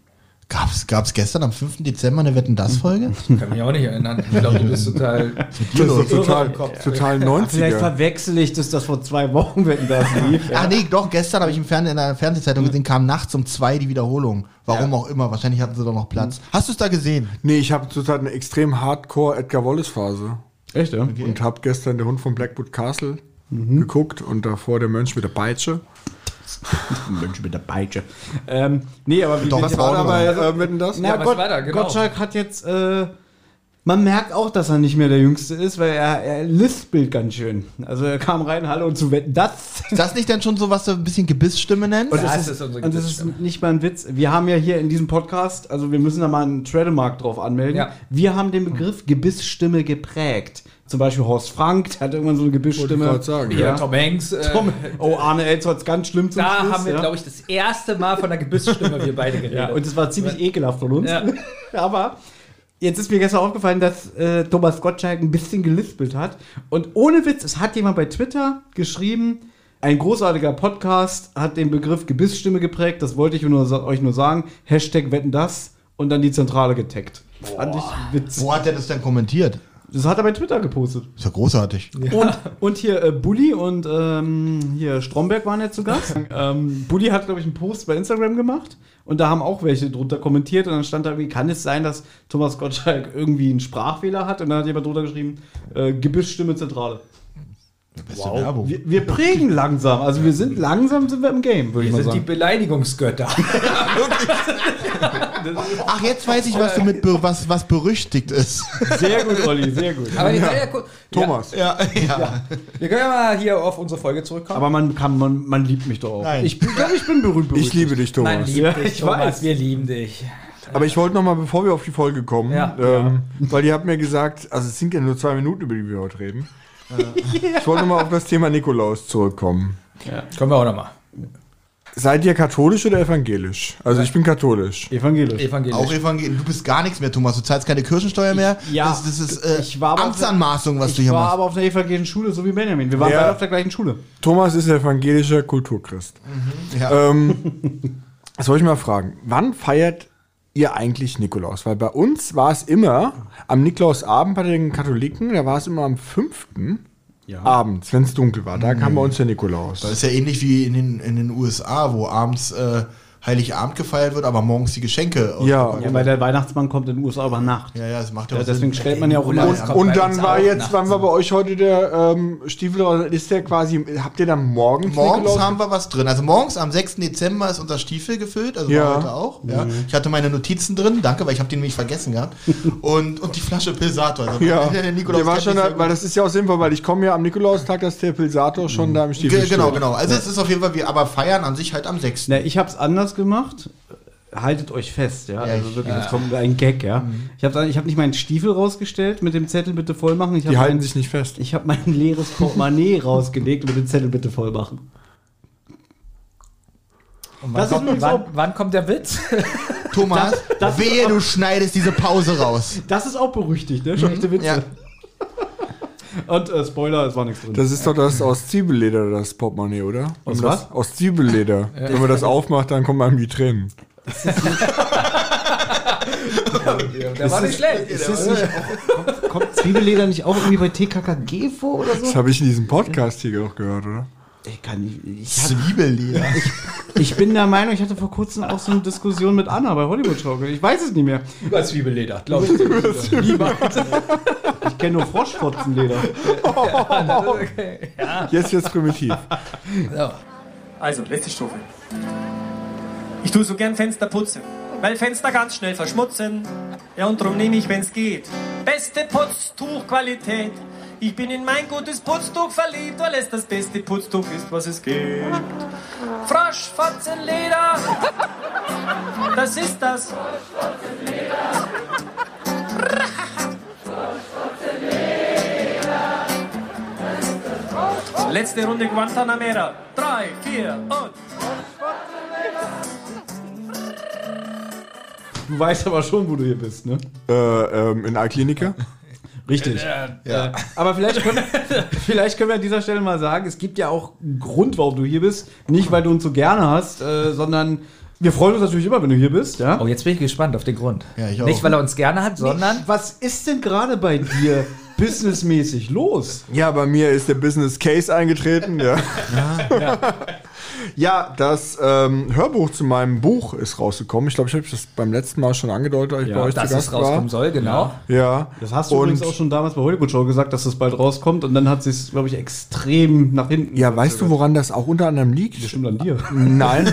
Gab's gestern am 5. Dezember eine Wetten-Das-Folge? Kann mich auch nicht erinnern. Ich glaube, du bist total... Das ist total 90er. Vielleicht verwechsel ich das vor 2 Wochen, wenn das lief. Ach nee, doch, gestern habe ich in der Fernsehzeitung gesehen, kam nachts um 2 die Wiederholung. Warum auch immer, wahrscheinlich hatten sie doch noch Platz. Hast du es da gesehen? Nee, ich habe zurzeit eine extrem Hardcore Edgar Wallace-Phase. Echt, ja? Und habe gestern Der Hund von Blackwood Castle geguckt und davor Der Mönch mit der Peitsche. Mensch mit der Peitsche. Nee, aber wie Doch, Was war da bei Wetten, das? Na, Ja, was war da? Genau. Gottschalk hat jetzt, man merkt auch, dass er nicht mehr der Jüngste ist, weil er lispelt ganz schön. Also er kam rein, hallo und zu Wetten, das. Ist das nicht dann schon so, was du ein bisschen Gebissstimme nennst? Und Ja, das es ist unsere und das ist Gebissstimme. nicht mal ein Witz. Wir haben ja hier in diesem Podcast, also wir müssen da mal einen Trademark drauf anmelden. Ja. Wir haben den Begriff Gebissstimme geprägt. Zum Beispiel Horst Frank, der hat irgendwann so eine Gebissstimme. Wollte ich gerade sagen, Ja, Ja. Tom Hanks. Oh, Arne Elster hat's ganz schlimm zum Da Schluss, haben wir, ja. glaube ich, das erste Mal von der Gebissstimme wir beide geredet. Ja, und das war ziemlich ekelhaft von uns. Ja. Aber jetzt ist mir gestern aufgefallen, dass Thomas Gottschalk ein bisschen gelispelt hat. Und ohne Witz, es hat jemand bei Twitter geschrieben, ein großartiger Podcast hat den Begriff Gebissstimme geprägt. Das wollte ich euch nur sagen. Hashtag Wetten das und dann die Zentrale getaggt. Fand ich witzig. Wo hat er das denn kommentiert? Das hat er bei Twitter gepostet. Ist ja großartig. Und hier Bulli und hier Stromberg waren jetzt zu Gast. Bulli hat, glaube ich, einen Post bei Instagram gemacht und da haben auch welche drunter kommentiert und dann stand da irgendwie, kann es sein, dass Thomas Gottschalk irgendwie einen Sprachfehler hat? Und dann hat jemand drunter geschrieben, Gebissstimme Zentrale. Beste Werbung. Wir prägen langsam, also sind wir im Game, würde ich Wir mal sind die sagen. Beleidigungsgötter. Ach, jetzt weiß ich, was du was berüchtigt ist. Sehr gut, Olli, sehr gut. Aber die Thomas. Ja. Wir können ja mal hier auf unsere Folge zurückkommen. Aber man liebt mich doch auch. Nein. Ich glaube, ich bin berühmt. Ich liebe dich, Man Thomas. liebt Ja, dich, ich Thomas, weiß. wir lieben dich. Aber ich wollte noch mal, bevor wir auf die Folge kommen, Ja. weil ihr habt mir gesagt, also es sind ja nur 2 Minuten, über die wir heute reden. Ich wollte noch mal auf das Thema Nikolaus zurückkommen. Kommen wir auch nochmal. Seid ihr katholisch oder evangelisch? Also ich bin katholisch. Evangelisch. Evangelisch. Auch Evangelisch. Du bist gar nichts mehr, Thomas. Du zahlst keine Kirchensteuer mehr. Ja. Das ist Ich war aber Amtsanmaßung, was du Ich hier war machst. aber auf einer evangelischen Schule, so wie Benjamin. Wir waren Ja. beide auf der gleichen Schule. Thomas ist evangelischer Kulturchrist. Ja. Das wollte ich mal fragen. Wann feiert ihr eigentlich Nikolaus? Weil bei uns war es immer am Nikolausabend bei den Katholiken, da war es immer am 5. abends, wenn es dunkel war. Da kam bei uns der Nikolaus. Das ist ja ähnlich wie in den USA, wo abends Heiligabend gefeiert wird, aber morgens die Geschenke. Ja. Ja, weil der Weihnachtsmann kommt in den USA über Nacht. Ja, das macht ja Ja, auch deswegen Sinn. stellt man ja auch immer Nikolaus an. kommt Und bei dann uns war auch jetzt, nachts. wann war bei euch heute der Stiefel, ist der quasi, habt ihr dann morgens Morgens Nikolaus? haben wir was drin. Also morgens am 6. Dezember ist unser Stiefel gefüllt, also Ja. war heute auch. Ja. Ich hatte meine Notizen drin, danke, weil ich habe die nämlich vergessen gehabt. und die Flasche Pilsator. Also Ja, der Nikolaus der war kennt schon, mich sehr gut. weil das ist ja auch sinnvoll, weil ich komme ja am Nikolaustag, dass der Pilsator schon da im Stiefel Genau, steht. genau. Also es ist auf jeden Fall, wir aber feiern an sich halt am 6. Na, ich hab's anders gemacht. Haltet euch fest, ja. Also wirklich, jetzt kommt ein Gag, ja. Ich habe nicht meinen Stiefel rausgestellt mit dem Zettel bitte voll machen. Die halten sich nicht fest. Ich habe mein leeres Portemonnaie rausgelegt mit dem Zettel bitte voll machen. Und Das ist übrigens wann kommt der Witz? Thomas, das wehe, ist auch- du schneidest diese Pause raus. Das ist auch berüchtigt, ne? Schlechte Witze. Ja. Und Spoiler, es war nichts drin. Das ist doch das aus Zwiebelleder, das Portemonnaie, oder? Aus Wenn man was? das- Aus Zwiebelleder. Wenn man das aufmacht, dann kommen einem die Tränen. Der war nicht schlecht. Ist das nicht kommt Zwiebelleder nicht auch irgendwie bei TKKG vor oder so? Das habe ich in diesem Podcast hier auch gehört, oder? Zwiebelleder. Ich bin der Meinung, ich hatte vor kurzem auch so eine Diskussion mit Anna bei Hollywood Schaukel. Ich weiß es nicht mehr. Über Zwiebelleder, glaube ich. Ich kenne nur Froschfotzenleder. Okay. Jetzt wird's primitiv. So. Also, letzte Strophe. Ich tue so gern Fenster putzen, weil Fenster ganz schnell verschmutzen. Ja, und drum nehme ich, wenn's geht, beste Putztuchqualität. Ich bin in mein gutes Putztuch verliebt, weil es das beste Putztuch ist, was es gibt. Froschfotzenleder, das ist das. Letzte Runde Guantanamera. 3, 4 und... Du weißt aber schon, wo du hier bist, ne? In Alklinika? Richtig. Aber vielleicht können wir an dieser Stelle mal sagen, es gibt ja auch einen Grund, warum du hier bist. Nicht, weil du uns so gerne hast, sondern Wir freuen uns natürlich immer, wenn du hier bist. Ja? Oh, jetzt bin ich gespannt auf den Grund. Ja, ich auch. Nicht, weil er uns gerne hat, sondern... Was ist denn gerade bei dir businessmäßig los? Ja, bei mir ist der Business Case eingetreten. Ja, ja das Hörbuch zu meinem Buch ist rausgekommen. Ich glaube, ich habe das beim letzten Mal schon angedeutet, als ich bei euch dass zu es Gast rauskommen war. soll, genau. Ja. Das hast du übrigens auch schon damals bei Hollywood Show gesagt, dass das bald rauskommt. Und dann hat sie es, glaube ich, extrem nach hinten. Ja, weißt du, woran das auch unter anderem liegt? Bestimmt an dir. Nein.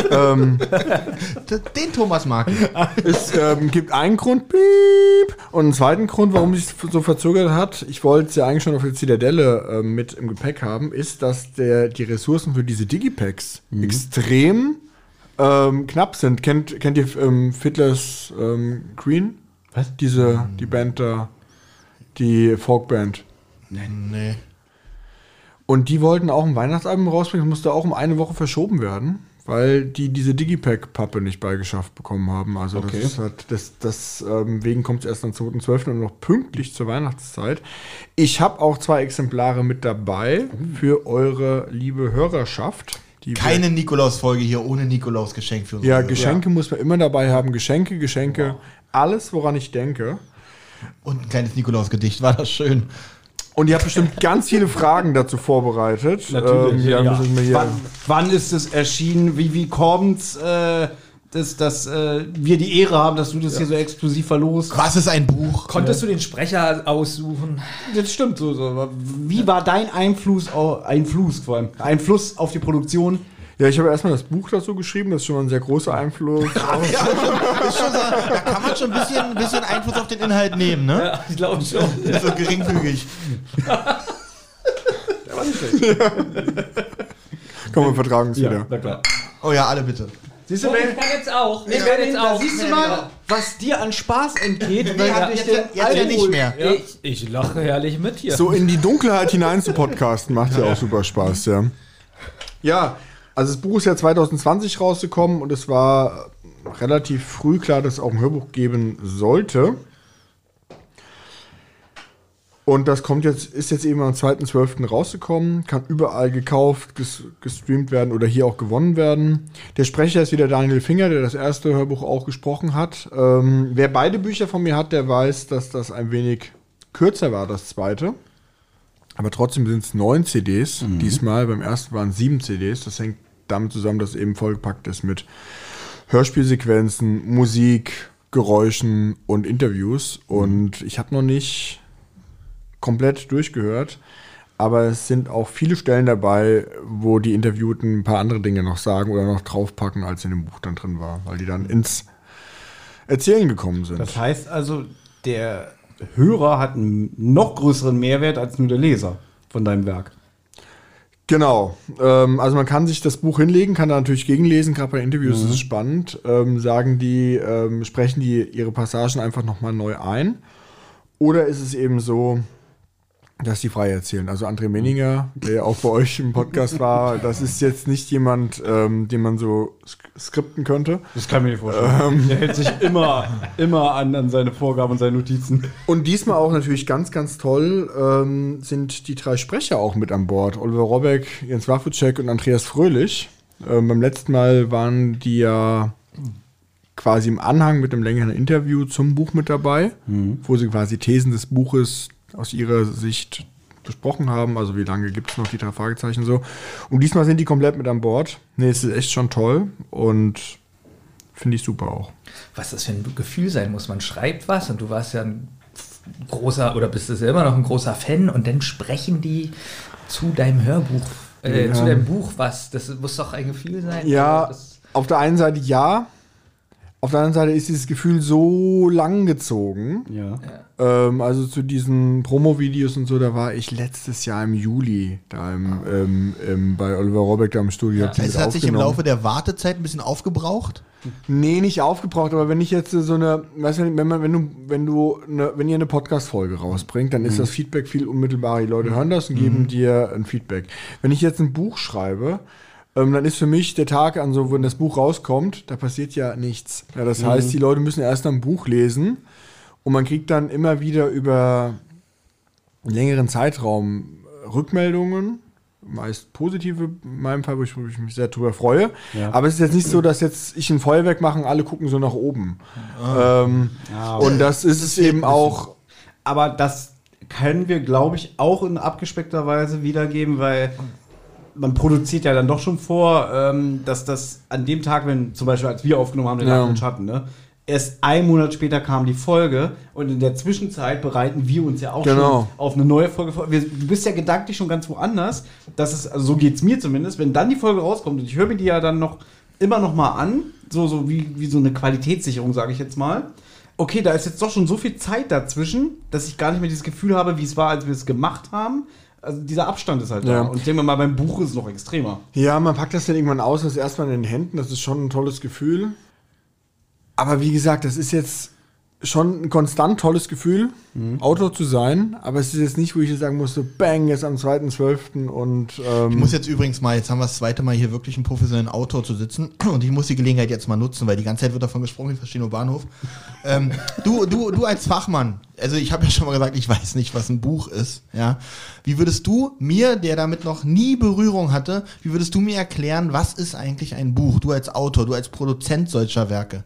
Den Thomas mag ich. Es gibt einen Grund, piep, und einen zweiten Grund, warum sich so verzögert hat. Ich wollte es ja eigentlich schon auf der Zitadelle mit im Gepäck haben, ist, dass die Ressourcen für diese Digipacks extrem knapp sind. Kennt ihr Fiddler's Green? Was? Die Band da, die Folkband. Nee. Und die wollten auch ein Weihnachtsalbum rausbringen, das musste auch um eine Woche verschoben werden, weil die diese Digipack-Pappe nicht beigeschafft bekommen haben. Also Okay. deswegen kommt es erst am 2.12. und noch pünktlich zur Weihnachtszeit. Ich habe auch 2 Exemplare mit dabei für eure liebe Hörerschaft. Keine Nikolaus-Folge hier ohne Nikolaus-Geschenk für uns. Ja, Geschenke muss man immer dabei haben. Geschenke, alles, woran ich denke. Und ein kleines Nikolaus-Gedicht, war das schön. Und ihr habt bestimmt ganz viele Fragen dazu vorbereitet. Natürlich, ja. Müssen wir hier Wann ist es erschienen? Wie kommt's, dass wir die Ehre haben, dass du das hier so exklusiv verlost? Was ist ein Buch? Konntest du den Sprecher aussuchen? Das stimmt so. Wie war dein Einfluss auf die Produktion? Ja, ich habe erstmal das Buch dazu geschrieben, das ist schon mal ein sehr großer Einfluss. Ist schon so, da kann man schon ein bisschen Einfluss auf den Inhalt nehmen, ne? Ja, ich glaube schon. So geringfügig. Komm, wir vertragen uns wieder. na klar. Oh ja, alle bitte. Siehst du, Ich kann jetzt auch. Ich kann jetzt auch. siehst du mal, was dir an Spaß entgeht, wenn Ja, du dich jetzt ja nicht mehr. Ja. Ich lache herrlich mit hier. So in die Dunkelheit hinein zu podcasten macht ja auch super Spaß, ja. Ja, also das Buch ist ja 2020 rausgekommen und es war relativ früh klar, dass es auch ein Hörbuch geben sollte. Und das ist jetzt eben am 2.12. rausgekommen, kann überall gekauft, gestreamt werden oder hier auch gewonnen werden. Der Sprecher ist wieder Daniel Finger, der das erste Hörbuch auch gesprochen hat. Wer beide Bücher von mir hat, der weiß, dass das ein wenig kürzer war, das zweite. Aber trotzdem sind es 9 CDs. Diesmal, beim ersten waren es 7 CDs. Das hängt damit zusammen, dass es eben vollgepackt ist mit Hörspielsequenzen, Musik, Geräuschen und Interviews. Und ich habe noch nicht komplett durchgehört, aber es sind auch viele Stellen dabei, wo die Interviewten ein paar andere Dinge noch sagen oder noch draufpacken, als in dem Buch dann drin war, weil die dann ins Erzählen gekommen sind. Das heißt also, der Hörer hat einen noch größeren Mehrwert als nur der Leser von deinem Werk. Genau. Also man kann sich das Buch hinlegen, kann da natürlich gegenlesen, gerade bei Interviews ist es spannend. Sprechen die ihre Passagen einfach nochmal neu ein. Oder ist es eben so, dass die frei erzählen. Also André Menninger, der ja auch bei euch im Podcast war, das ist jetzt nicht jemand, den man so skripten könnte. Das kann ich mir nicht vorstellen. Der hält sich immer an seine Vorgaben und seine Notizen. Und diesmal auch natürlich ganz, ganz toll sind die 3 Sprecher auch mit an Bord. Oliver Robeck, Jens Wawrczeck und Andreas Fröhlich. Beim letzten Mal waren die ja quasi im Anhang mit einem längeren Interview zum Buch mit dabei, wo sie quasi Thesen des Buches aus ihrer Sicht besprochen haben. Also wie lange gibt es noch die 3 Fragezeichen so. Und diesmal sind die komplett mit an Bord. Nee, es ist echt schon toll und finde ich super auch. Was das für ein Gefühl sein muss. Man schreibt was und du warst ja ein großer, oder bist du ja immer noch ein großer Fan und dann sprechen die zu deinem Hörbuch, zu deinem Buch was. Das muss doch ein Gefühl sein. Ja, Also auf der einen Seite ja. Auf der anderen Seite ist dieses Gefühl so lang gezogen. Ja. Also zu diesen Promo-Videos und so, da war ich letztes Jahr im Juli da bei Oliver Robeck da im Studio. Ja. Hab die Es mit hat sich im aufgenommen. Laufe der Wartezeit ein bisschen aufgebraucht. Nee, nicht aufgebraucht, aber wenn ich jetzt so eine, weißt du, wenn ihr eine Podcast-Folge rausbringt, dann ist das Feedback viel unmittelbarer. Die Leute hören das und geben dir ein Feedback. Wenn ich jetzt ein Buch schreibe, dann ist für mich der Tag an so, wenn das Buch rauskommt, da passiert ja nichts. Ja, das heißt, die Leute müssen erst ein Buch lesen und man kriegt dann immer wieder über einen längeren Zeitraum Rückmeldungen, meist positive in meinem Fall, wo ich mich sehr drüber freue. Ja. Aber es ist jetzt nicht so, dass jetzt ich ein Feuerwerk mache und alle gucken so nach oben. Und das ist es eben auch. Aber das können wir, glaube ich, auch in abgespeckter Weise wiedergeben, weil man produziert ja dann doch schon vor, dass das an dem Tag, wenn zum Beispiel, als wir aufgenommen haben, den Nacht und Schatten, ne, erst 1 Monat später kam die Folge und in der Zwischenzeit bereiten wir uns ja auch schon auf eine neue Folge vor. Du bist ja gedanklich schon ganz woanders. Also so geht's mir zumindest. Wenn dann die Folge rauskommt und ich höre mir die ja dann immer noch mal an, so wie so eine Qualitätssicherung, sage ich jetzt mal. Okay, da ist jetzt doch schon so viel Zeit dazwischen, dass ich gar nicht mehr dieses Gefühl habe, wie es war, als wir es gemacht haben. Also dieser Abstand ist halt da. Und ich denke mal, beim Buch ist es noch extremer. Ja, man packt das dann irgendwann aus, das erstmal in den Händen. Das ist schon ein tolles Gefühl. Aber wie gesagt, das ist jetzt schon ein konstant tolles Gefühl, Autor zu sein. Aber es ist jetzt nicht, wo ich jetzt sagen musste, bang, jetzt am 2.12. und ich muss jetzt übrigens mal, jetzt haben wir das zweite Mal hier wirklich einen professionellen Autor zu sitzen und ich muss die Gelegenheit jetzt mal nutzen, weil die ganze Zeit wird davon gesprochen, ich verstehe nur Bahnhof. Du als Fachmann, also ich habe ja schon mal gesagt, ich weiß nicht, was ein Buch ist. Ja? Wie würdest du mir, der damit noch nie Berührung hatte, wie würdest du mir erklären, was ist eigentlich ein Buch? Du als Autor, du als Produzent solcher Werke.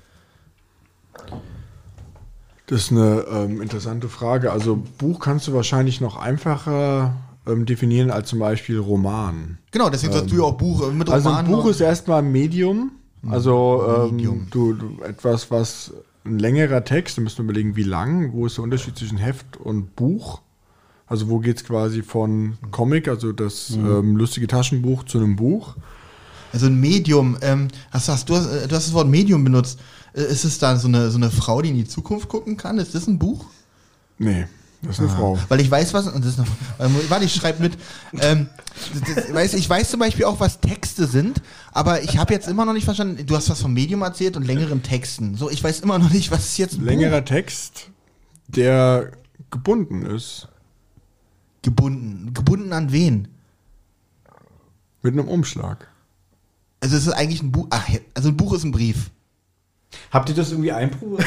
Das ist eine interessante Frage. Also Buch kannst du wahrscheinlich noch einfacher definieren als zum Beispiel Roman. Genau, deswegen sagst du ja auch Buch mit Roman. Also ein Buch ist erstmal ein Medium. Also Medium. Du etwas, was ein längerer Text, da müssen wir überlegen, wie lang, wo ist der Unterschied zwischen Heft und Buch? Also wo geht es quasi von Comic, also das lustige Taschenbuch, zu einem Buch? Also ein Medium, du hast das Wort Medium benutzt. Ist es da so eine Frau, die in die Zukunft gucken kann? Ist das ein Buch? Nee, das ist eine Frau. Weil ich weiß was, und das ist noch, warte, ich schreibe mit. Ich weiß zum Beispiel auch, was Texte sind, aber ich habe jetzt immer noch nicht verstanden, du hast was vom Medium erzählt und längeren Texten. So, ich weiß immer noch nicht, was ist jetzt ein Längerer Buch? Text, der gebunden ist. Gebunden. Gebunden an wen? Mit einem Umschlag. Also es ist eigentlich ein Buch. Ach, also ein Buch ist ein Brief. Habt ihr das irgendwie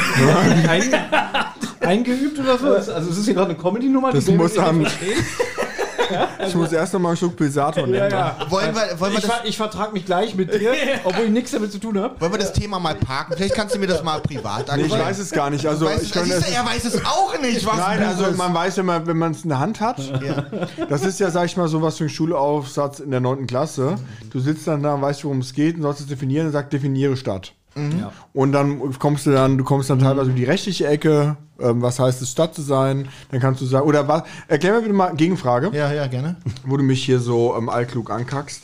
eingeübt oder so? Also es ist hier gerade eine Comedy-Nummer. Das muss haben. Ich muss erst noch mal einen Schluck Pilsator nehmen. Wollen wir Ich vertrag mich gleich mit dir, obwohl ich nichts damit zu tun habe. Wollen wir das Thema mal parken? Vielleicht kannst du mir das mal privat Nee, ich weiß es gar nicht. Also, er weiß es auch nicht, was nein, ein Buch also ist. man weiß, wenn man es in der Hand hat. Ja. Das ist ja, sag ich mal, so was für ein Schulaufsatz in der 9. Klasse. Du sitzt dann da und weißt, worum es geht und sollst es definieren und sagt, definiere Stadt. Ja. Und dann kommst du dann teilweise in die rechtliche Ecke, was heißt es, Stadt zu sein, dann kannst du sagen, oder was, erklär mir bitte mal, Gegenfrage. Ja, gerne. Wo du mich hier so altklug ankackst.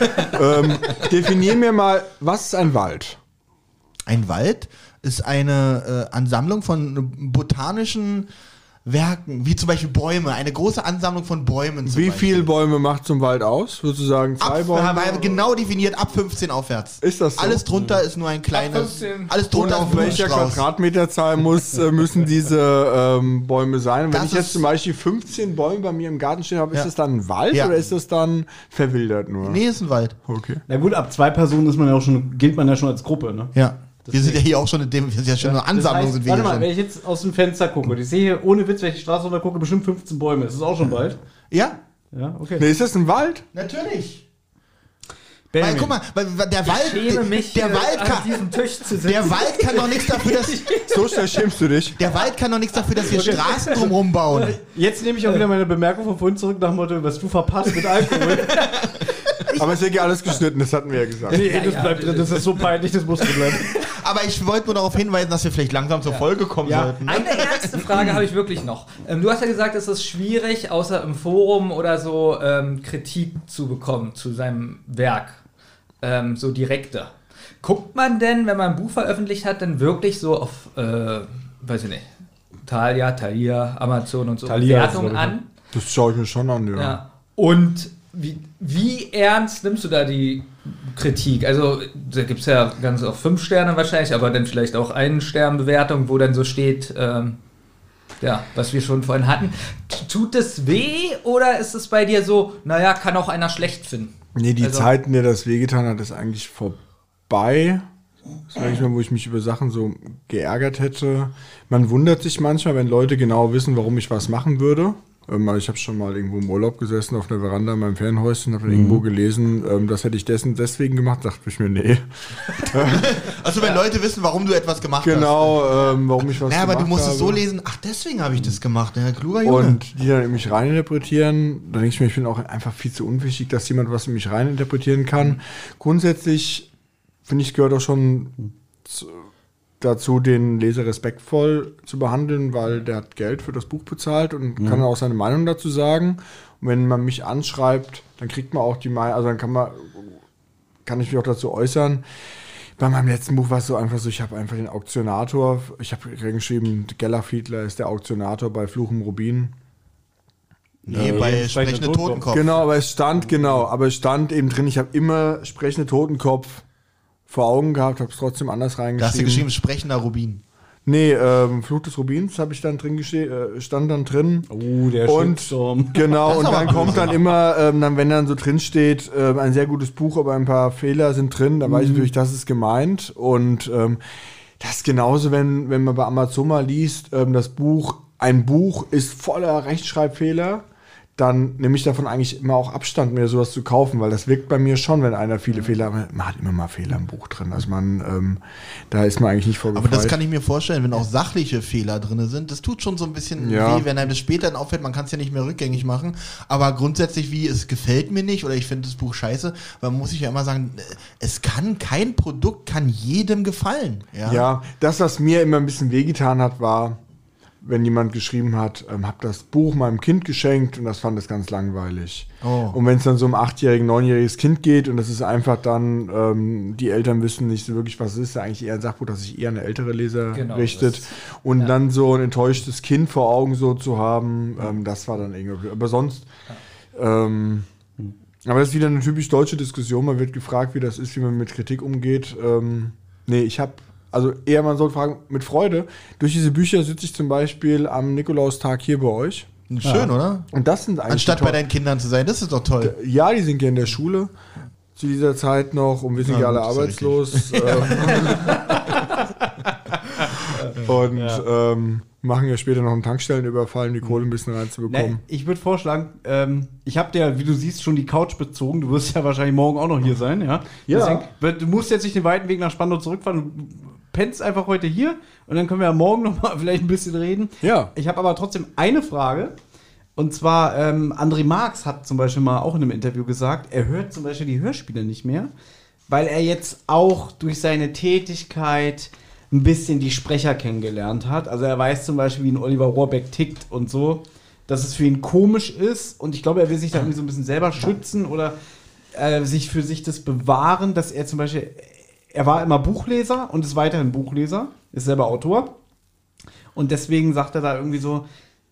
Definier mir mal, was ist ein Wald? Ein Wald ist eine Ansammlung von botanischen Werken, wie zum Beispiel Bäume, eine große Ansammlung von Bäumen. Wie viele Bäume macht so ein Wald aus? Würdest du sagen, 2 Bäume? Genau definiert, ab 15 aufwärts. Ist das so? Alles drunter ist nur ein kleines. Alles Und drunter auf ist nur ein welcher Strauß. Quadratmeterzahl müssen diese Bäume sein? Und wenn Das ich jetzt ist- zum Beispiel 15 Bäume bei mir im Garten stehen habe, ist das dann ein Wald Ja. oder ist das dann verwildert nur? Nee, ist ein Wald. Okay. Na gut, ab 2 Personen gilt man ja schon als Gruppe, ne? Ja. Wir sind ja hier auch schon wir sind ja schon eine Ansammlung. Sind wir warte hier mal, wenn schon. ich jetzt aus dem Fenster gucke und ich sehe hier ohne Witz, wenn ich die Straße runter gucke, bestimmt 15 Bäume. Ist das auch schon bald? Ja, Ja, okay. Nee, ist das ein Wald? natürlich. Benjamin. Weil, guck mal, weil der Wald, Schäme mich, der Wald an kann, diesem Tisch zu sitzen. der Wald kann doch nichts dafür, dass So schnell schämst du dich. der Wald kann doch nichts dafür, dass wir Straßen drumherum bauen. Jetzt nehme ich auch wieder meine Bemerkung von vorhin zurück nach dem Motto, was du verpasst mit Alkohol. Aber es wird ja alles geschnitten, das hatten wir ja gesagt. Nee, das bleibt drin, das ist so peinlich, das muss drin bleiben. Aber ich wollte nur darauf hinweisen, dass wir vielleicht langsam zur Folge kommen Ja. sollten. Eine ernste Frage habe ich wirklich noch. Du hast ja gesagt, es ist schwierig, außer im Forum oder so Kritik zu bekommen zu seinem Werk. So direkte. Guckt man denn, wenn man ein Buch veröffentlicht hat, dann wirklich so auf, weiß ich nicht, Thalia, Amazon und so Thalia Bewertungen ist, an? Das schaue ich mir schon an, ja. Ja. Und wie ernst nimmst du da die Kritik? Also da gibt es ja ganz oft 5 Sterne wahrscheinlich, aber dann vielleicht auch 1-Stern-Bewertung, wo dann so steht, ja, was wir schon vorhin hatten. Tut es weh oder ist es bei dir so, naja, kann auch einer schlecht finden? Nee, die Also- Zeit, in der das wehgetan hat, ist eigentlich vorbei. Das war eigentlich mal, wo ich mich über Sachen so geärgert hätte. Man wundert sich manchmal, wenn Leute genau wissen, warum ich was machen würde. Also ich habe schon mal irgendwo im Urlaub gesessen auf einer Veranda in meinem Ferienhäuschen, habe dann irgendwo gelesen, das hätte ich deswegen gemacht, dachte ich mir, nee. Also wenn Leute wissen, warum du etwas gemacht hast. Genau, warum ich was naja, aber du musst es so habe. lesen, ach, deswegen habe ich das gemacht, ja, kluger Junge. Und die dann in mich reininterpretieren, da denke ich mir, ich bin auch einfach viel zu unwichtig, dass jemand was in mich reininterpretieren kann. Grundsätzlich, finde ich, gehört auch schon dazu, den Leser respektvoll zu behandeln, weil der hat Geld für das Buch bezahlt und kann auch seine Meinung dazu sagen. Und wenn man mich anschreibt, dann kriegt man auch die Meinung, also dann kann ich mich auch dazu äußern. Bei meinem letzten Buch war es so einfach so, ich habe einfach den Auktionator, ich habe geschrieben, Gellert Fiedler ist der Auktionator bei Fluch im Rubin. Nee, bei Sprechende Totenkopf. Genau, aber es stand eben drin, ich habe immer Sprechende Totenkopf vor Augen gehabt, habe es trotzdem anders Da hast du reingeschrieben. geschrieben, Sprechender Rubin. Nee, Fluch des Rubins habe ich dann drin stand dann drin. Oh, der Und Shitstorm. genau, Das ist und aber dann böse. kommt dann immer, wenn dann so drin steht, ein sehr gutes Buch, aber ein paar Fehler sind drin, dann weiß ich natürlich, das ist gemeint. Und das ist genauso, wenn man bei Amazon mal liest, ein Buch ist voller Rechtschreibfehler, dann nehme ich davon eigentlich immer auch Abstand, mir sowas zu kaufen, weil das wirkt bei mir schon, wenn einer viele Fehler hat. Man hat immer mal Fehler im Buch drin. Also da ist man eigentlich nicht vorgefeit. Aber das kann ich mir vorstellen, wenn auch sachliche Fehler drin sind. Das tut schon so ein bisschen Ja. weh, wenn einem das später dann auffällt. Man kann es ja nicht mehr rückgängig machen. Aber grundsätzlich, es gefällt mir nicht oder ich finde das Buch scheiße, weil man muss sich ja immer sagen, kein Produkt kann jedem gefallen. Ja, das, was mir immer ein bisschen wehgetan hat, war, wenn jemand geschrieben hat, hab das Buch meinem Kind geschenkt und das fand es ganz langweilig. Oh. Und wenn es dann so um 8-jähriges, 9-jähriges Kind geht und das ist einfach dann, die Eltern wissen nicht so wirklich, was es ist, eigentlich eher ein Sachbuch, das sich eher an ältere Leser richtet. Und dann so ein enttäuschtes Kind vor Augen so zu haben, das war dann irgendwie. Aber sonst, aber das ist wieder eine typisch deutsche Diskussion. Man wird gefragt, wie das ist, wie man mit Kritik umgeht. Also eher, man soll fragen, mit Freude. Durch diese Bücher sitze ich zum Beispiel am Nikolaustag hier bei euch. Schön, oder? Und das sind eigentlich Anstatt bei deinen Kindern zu sein, das ist doch toll. Ja, die sind ja in der Schule zu dieser Zeit noch und wir sind ja alle das ist arbeitslos. Machen ja später noch einen Tankstellenüberfall, um die Kohle ein bisschen reinzubekommen. Nee, ich würde vorschlagen, ich habe dir, wie du siehst, schon die Couch bezogen. Du wirst ja wahrscheinlich morgen auch noch hier sein, ja? Ja. Deswegen, du musst jetzt nicht den weiten Weg nach Spandau zurückfahren. Du pennst einfach heute hier und dann können wir ja morgen noch mal vielleicht ein bisschen reden. Ja. Ich habe aber trotzdem eine Frage. Und zwar, André Marx hat zum Beispiel mal auch in einem Interview gesagt, er hört zum Beispiel die Hörspiele nicht mehr, weil er jetzt auch durch seine Tätigkeit ein bisschen die Sprecher kennengelernt hat. Also er weiß zum Beispiel, wie ein Oliver Rohrbeck tickt und so, dass es für ihn komisch ist. Und ich glaube, er will sich da irgendwie so ein bisschen selber schützen oder sich für sich das bewahren, dass er zum Beispiel, er war immer Buchleser und ist weiterhin Buchleser, ist selber Autor. Und deswegen sagt er da irgendwie so,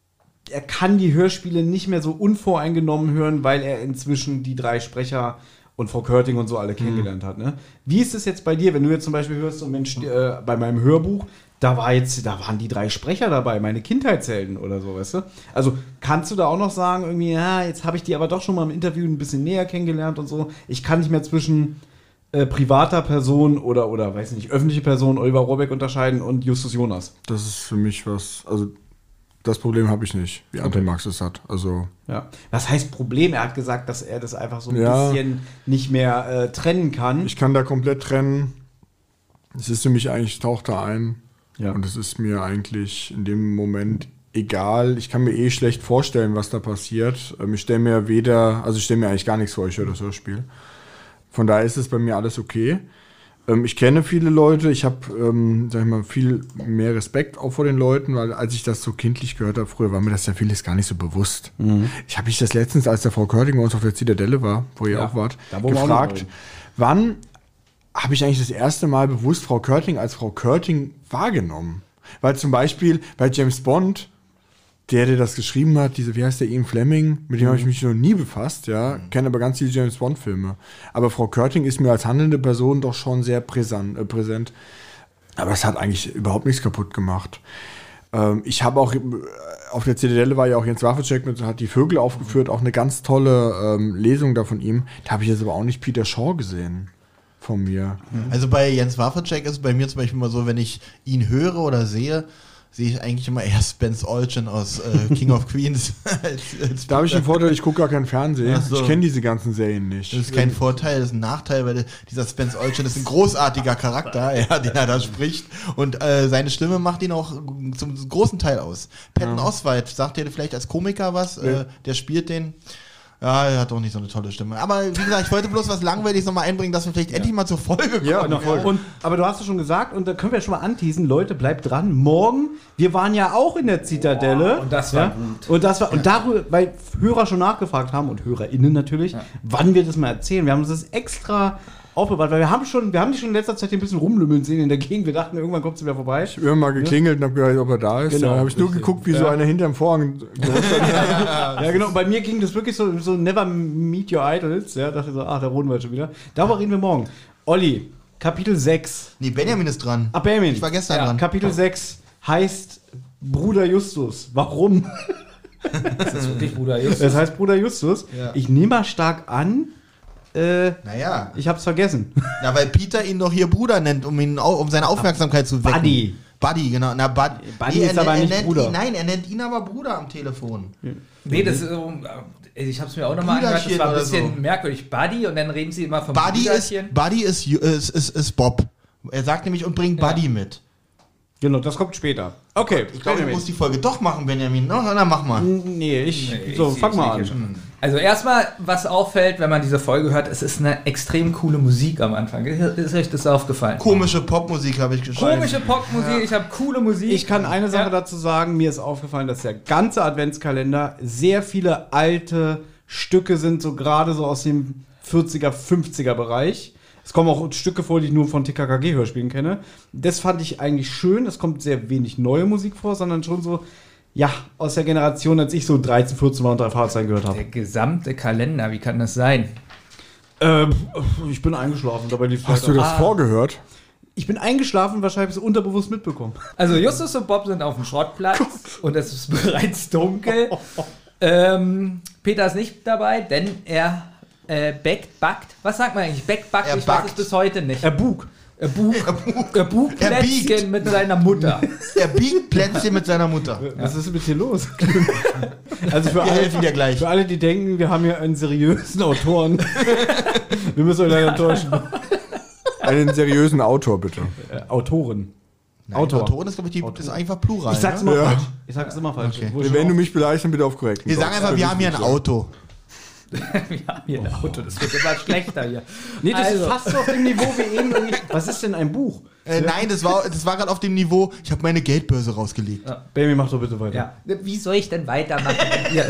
er kann die Hörspiele nicht mehr so unvoreingenommen hören, weil er inzwischen die 3 Sprecher und Frau Körting und so alle kennengelernt hat. Ne? Wie ist es jetzt bei dir, wenn du jetzt zum Beispiel hörst, so Mensch, bei meinem Hörbuch, da waren die 3 Sprecher dabei, meine Kindheitshelden oder so, weißt du? Also kannst du da auch noch sagen, irgendwie, ja, jetzt habe ich die aber doch schon mal im Interview ein bisschen näher kennengelernt und so. Ich kann nicht mehr zwischen privater Person oder weiß nicht, öffentliche Person, Oliver Rohrbeck unterscheiden und Justus Jonas. Das ist für mich also das Problem habe ich nicht, wie André Marx es hat. Also Ja. Was heißt Problem? Er hat gesagt, dass er das einfach so ein Ja. bisschen nicht mehr trennen kann. ich kann da komplett trennen. Es ist für mich eigentlich, taucht da ein. Ja. Und es ist mir eigentlich in dem Moment egal. Ich kann mir schlecht vorstellen, was da passiert. Ich stelle mir eigentlich gar nichts vor, ich höre das Hörspiel. Von daher ist es bei mir alles okay. Ich kenne viele Leute, ich habe, viel mehr Respekt auch vor den Leuten, weil als ich das so kindlich gehört habe, früher war mir das ja vieles gar nicht so bewusst. Ich habe mich das letztens, als der Frau Körting bei uns auf der Zitadelle war, wo ihr auch wart, da wo wir auch gefragt, noch wann habe ich eigentlich das erste Mal bewusst Frau Körting als Frau Körting wahrgenommen? Weil zum Beispiel bei James Bond, der das geschrieben hat, wie heißt der, Ian Fleming, mit dem habe ich mich noch nie befasst, ja, kenne aber ganz viele James Bond-Filme. Aber Frau Körting ist mir als handelnde Person doch schon sehr präsent. Aber es hat eigentlich überhaupt nichts kaputt gemacht. Ich habe auch, auf der Zitadelle war ja auch Jens Wawrczeck mit, hat die Vögel aufgeführt, auch eine ganz tolle Lesung da von ihm. Da habe ich jetzt aber auch nicht Peter Shaw gesehen von mir. Also bei Jens Wawrczeck ist es bei mir zum Beispiel immer so, wenn ich ihn höre oder sehe, sehe ich eigentlich immer eher Spence Olchin aus King of Queens. als Da habe ich den Vorteil, ich gucke gar keinen Fernsehen. Ach so. Ich kenne diese ganzen Serien nicht. Das ist kein Vorteil, das ist ein Nachteil, weil dieser Spence Olchin ist ein großartiger Charakter, ja, den er da spricht. Und seine Stimme macht ihn auch zum großen Teil aus. Patton Oswalt, sagt ihr vielleicht als Komiker was? Der spielt den. Ja, er hat auch nicht so eine tolle Stimme. Aber wie gesagt, ich wollte bloß was Langweiliges nochmal einbringen, dass wir vielleicht endlich mal zur Folge kommen. Ja, eine Folge. Aber du hast es schon gesagt, und da können wir schon mal anteasen, Leute, bleibt dran. Morgen, wir waren ja auch in der Zitadelle. Und das war gut. Und darüber, weil Hörer schon nachgefragt haben, und HörerInnen natürlich, wann wir das mal erzählen. Wir haben uns das extra aufbewahrt, weil wir haben die schon in letzter Zeit ein bisschen rumlümmeln sehen in der Gegend. Wir dachten, irgendwann kommt sie wieder vorbei. Ich habe immer mal geklingelt und habe gehört, ob er da ist. Genau, Dann habe ich nur geguckt, wie so einer hinterm Vorhang. Ja, genau. Bei mir ging das wirklich so never meet your idols. Ja, dachte ich so, da wohnen wir schon wieder. Darüber reden wir morgen. Olli, Kapitel 6. Nee, Benjamin ist dran. Benjamin. Ich war gestern dran. Kapitel 6 heißt Bruder Justus. Warum? Das ist wirklich Bruder Justus. Das heißt Bruder Justus. Ja. Ich nehme mal stark an, Naja. ich hab's vergessen. Ja, weil Peter ihn doch hier Bruder nennt, um seine Aufmerksamkeit zu wecken. Buddy. Buddy, genau. Na, Buddy ist aber nicht nennt Bruder. Nein, er nennt ihn aber Bruder am Telefon. Nee, das ist so, ich habe es mir auch nochmal angehört, das war ein Brüderchen bisschen merkwürdig. Buddy, und dann reden sie immer vom Buddy Brüderchen. ist Bob. Er sagt nämlich, und bringt Buddy mit. Genau, das kommt später. Okay, Ich glaube, du musst die Folge doch machen, Benjamin. Na, mach mal. Nee, Ich fang mal sehe an. schon. Also erstmal, was auffällt, wenn man diese Folge hört, es ist eine extrem coole Musik am Anfang. Ist euch das aufgefallen? Komische Popmusik habe ich geschrieben. Komische Popmusik, ich habe coole Musik. Ich kann eine Sache dazu sagen, mir ist aufgefallen, dass der ganze Adventskalender sehr viele alte Stücke sind, so gerade so aus dem 40er, 50er Bereich. Es kommen auch Stücke vor, die ich nur von TKKG-Hörspielen kenne. Das fand ich eigentlich schön. Es kommt sehr wenig neue Musik vor, sondern schon so, ja, aus der Generation, als ich so 13, 14 war und 3 Fahrzeuge gehört habe. Der gesamte Kalender, wie kann das sein? Ich bin eingeschlafen, dabei lief Hast du das vorgehört? Ich bin eingeschlafen, wahrscheinlich so unterbewusst mitbekommen. Also Justus und Bob sind auf dem Schrottplatz und es ist bereits dunkel. Peter ist nicht dabei, denn er backt. Was sagt man eigentlich? Backt? Ich weiß es bis heute nicht. Er bug. Er bucht Er biegt. Plätzchen mit seiner Mutter. Er biegt Plätzchen mit seiner Mutter. Was ist mit dir los? Also für Wir helfen dir gleich. Für alle, die denken, wir haben hier einen seriösen Autoren. Wir müssen euch leider enttäuschen. Einen seriösen Autor, bitte. Autoren. Nein, Autor. Autoren ist, glaube ich, das ist einfach Plural. Ich sag's ne? immer falsch. Ich sag's immer falsch. Okay. Wo ich Wenn schon du mich beleidigst, dann bitte auf korrekt. Wir sagen einfach, wir haben hier ein Auto. Wir haben hier ein Auto, das wird immer schlechter hier. Nee, das Also. ist fast so auf dem Niveau wie eben. Was ist denn ein Buch? Nein, das war gerade auf dem Niveau, ich habe meine Geldbörse rausgelegt. Baby, mach doch bitte weiter. Ja. Wie soll ich denn weitermachen? Ja.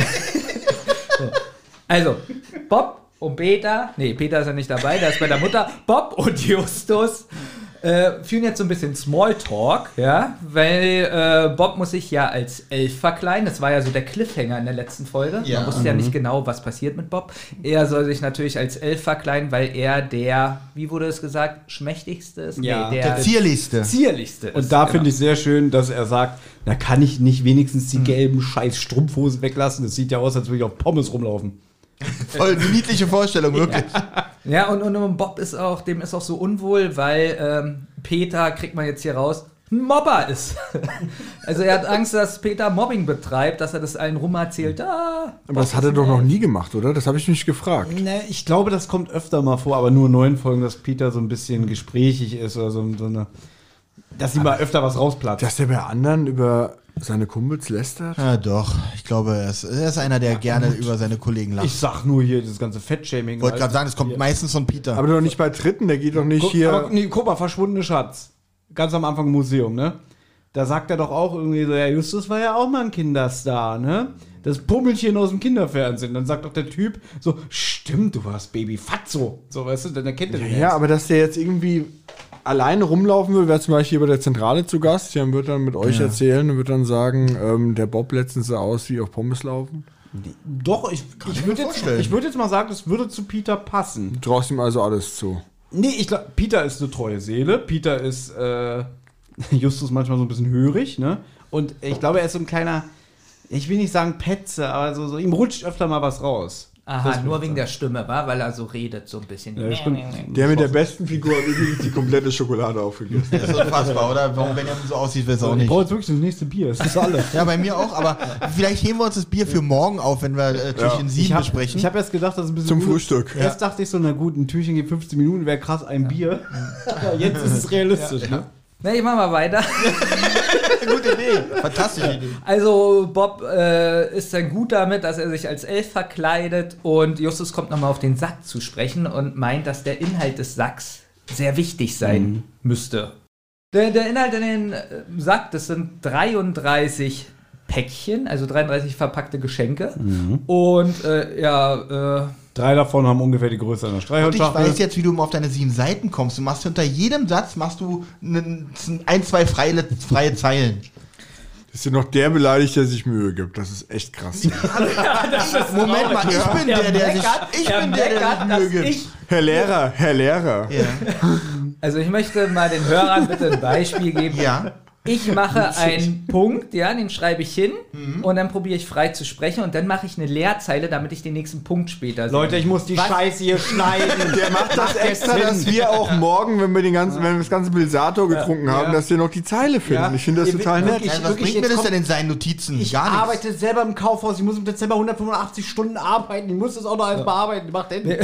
So. Also, Bob und Peter ist ja nicht dabei, der ist bei der Mutter. Bob und Justus führen jetzt so ein bisschen Smalltalk, ja, weil Bob muss sich ja als Elf verkleiden. Das war ja so der Cliffhanger in der letzten Folge. Ja. Man wusste ja nicht genau, was passiert mit Bob. Er soll sich natürlich als Elf verkleiden, weil er der, wie wurde es gesagt, schmächtigste ist? Ja. Nee, Der zierlichste. zierlichste ist. Und da genau. finde ich sehr schön, dass er sagt, na kann ich nicht wenigstens die gelben scheiß Strumpfhosen weglassen? Das sieht ja aus, als würde ich auf Pommes rumlaufen. Voll eine niedliche Vorstellung, wirklich. Ja, und Bob ist auch, dem ist auch so unwohl, weil Peter, kriegt man jetzt hier raus, ein Mobber ist. Also er hat Angst, dass Peter Mobbing betreibt, dass er das allen rum erzählt. Aber das hat er doch noch nie gemacht, oder? Das habe ich mich gefragt. Ne, ich glaube, das kommt öfter mal vor, aber nur in neuen Folgen, dass Peter so ein bisschen gesprächig ist oder so eine. Dass ihm mal öfter was rausplatzt. Dass der bei anderen über seine Kumpels lästert? Ja, doch. Ich glaube, er ist einer, der gerne über seine Kollegen lacht. Ich sag nur hier das ganze Fettshaming. Ich wollte gerade sagen, es kommt meistens von Peter. Aber doch nicht bei Dritten, der geht doch nicht hier. Aber, nee, guck mal, verschwundene Schatz. Ganz am Anfang im Museum, ne? Da sagt er doch auch irgendwie so, ja, Justus war ja auch mal ein Kinderstar, ne? Das Pummelchen aus dem Kinderfernsehen. Dann sagt doch der Typ so, stimmt, du warst Baby Fatso. So, weißt du, dann erkennt er den Ja, aber dass der jetzt irgendwie alleine rumlaufen will, wäre zum Beispiel hier bei der Zentrale zu Gast, der wird dann mit euch erzählen und wird dann sagen, der Bob letztens sah aus wie auf Pommes laufen. Doch, ich würde jetzt mal sagen, das würde zu Peter passen. Du traust ihm also alles zu. Nee, ich glaube, Peter ist eine treue Seele. Peter ist Justus manchmal so ein bisschen hörig, ne? Und ich glaube, er ist so ein kleiner, ich will nicht sagen Petze, aber so ihm rutscht öfter mal was raus. Aha, nur wegen der Stimme, weil er so redet, so ein bisschen. Ja, stimmt. Der mit der besten Figur hat übrigens die komplette Schokolade aufgegessen. Das ist unfassbar, oder? Warum Benjamin so aussieht, weiß auch Ich nicht. brauche jetzt wirklich das nächste Bier. Das ist alles. Ja, bei mir auch, aber vielleicht heben wir uns das Bier für morgen auf, wenn wir Türchen 7 besprechen. Ich habe erst gedacht, das ist ein bisschen Zum gut. Frühstück. Erst dachte ich so, na gut, ein Türchen geht 15 Minuten, wäre krass, ein Bier. Aber jetzt ist es realistisch, ne? Na, ich mach mal weiter. Gute Idee. Fantastische Idee. Also Bob ist dann gut damit, dass er sich als Elf verkleidet und Justus kommt nochmal auf den Sack zu sprechen und meint, dass der Inhalt des Sacks sehr wichtig sein müsste. Der Inhalt in den Sack, das sind 33 Päckchen, also 33 verpackte Geschenke. Und 3 davon haben ungefähr die Größe einer Und ich Streichholzschachtel. weiß jetzt, wie du auf deine 7 Seiten kommst. Du machst hinter jedem Satz ein, zwei freie Zeilen. Das ist ja noch der beleidigt, der sich Mühe gibt. Das ist echt krass. Moment mal, ich bin der sich Mühe gibt. Herr Lehrer. Ja. Also ich möchte mal den Hörern bitte ein Beispiel geben. Ja. Ich mache einen Punkt, den schreibe ich hin und dann probiere ich frei zu sprechen und dann mache ich eine Leerzeile, damit ich den nächsten Punkt später sehe. Leute, ich muss die Scheiße hier schneiden. Der macht das extra, dass wir auch morgen, wenn wir das ganze Bilsator getrunken haben, dass wir noch die Zeile finden. Ja. Ich finde das total nett. Wirklich, Was bringt mir jetzt das kommt- denn in seinen Notizen? Ich Gar nichts. arbeite selber im Kaufhaus. Ich muss im Dezember 185 Stunden arbeiten. Ich muss das auch noch alles bearbeiten. Macht denn?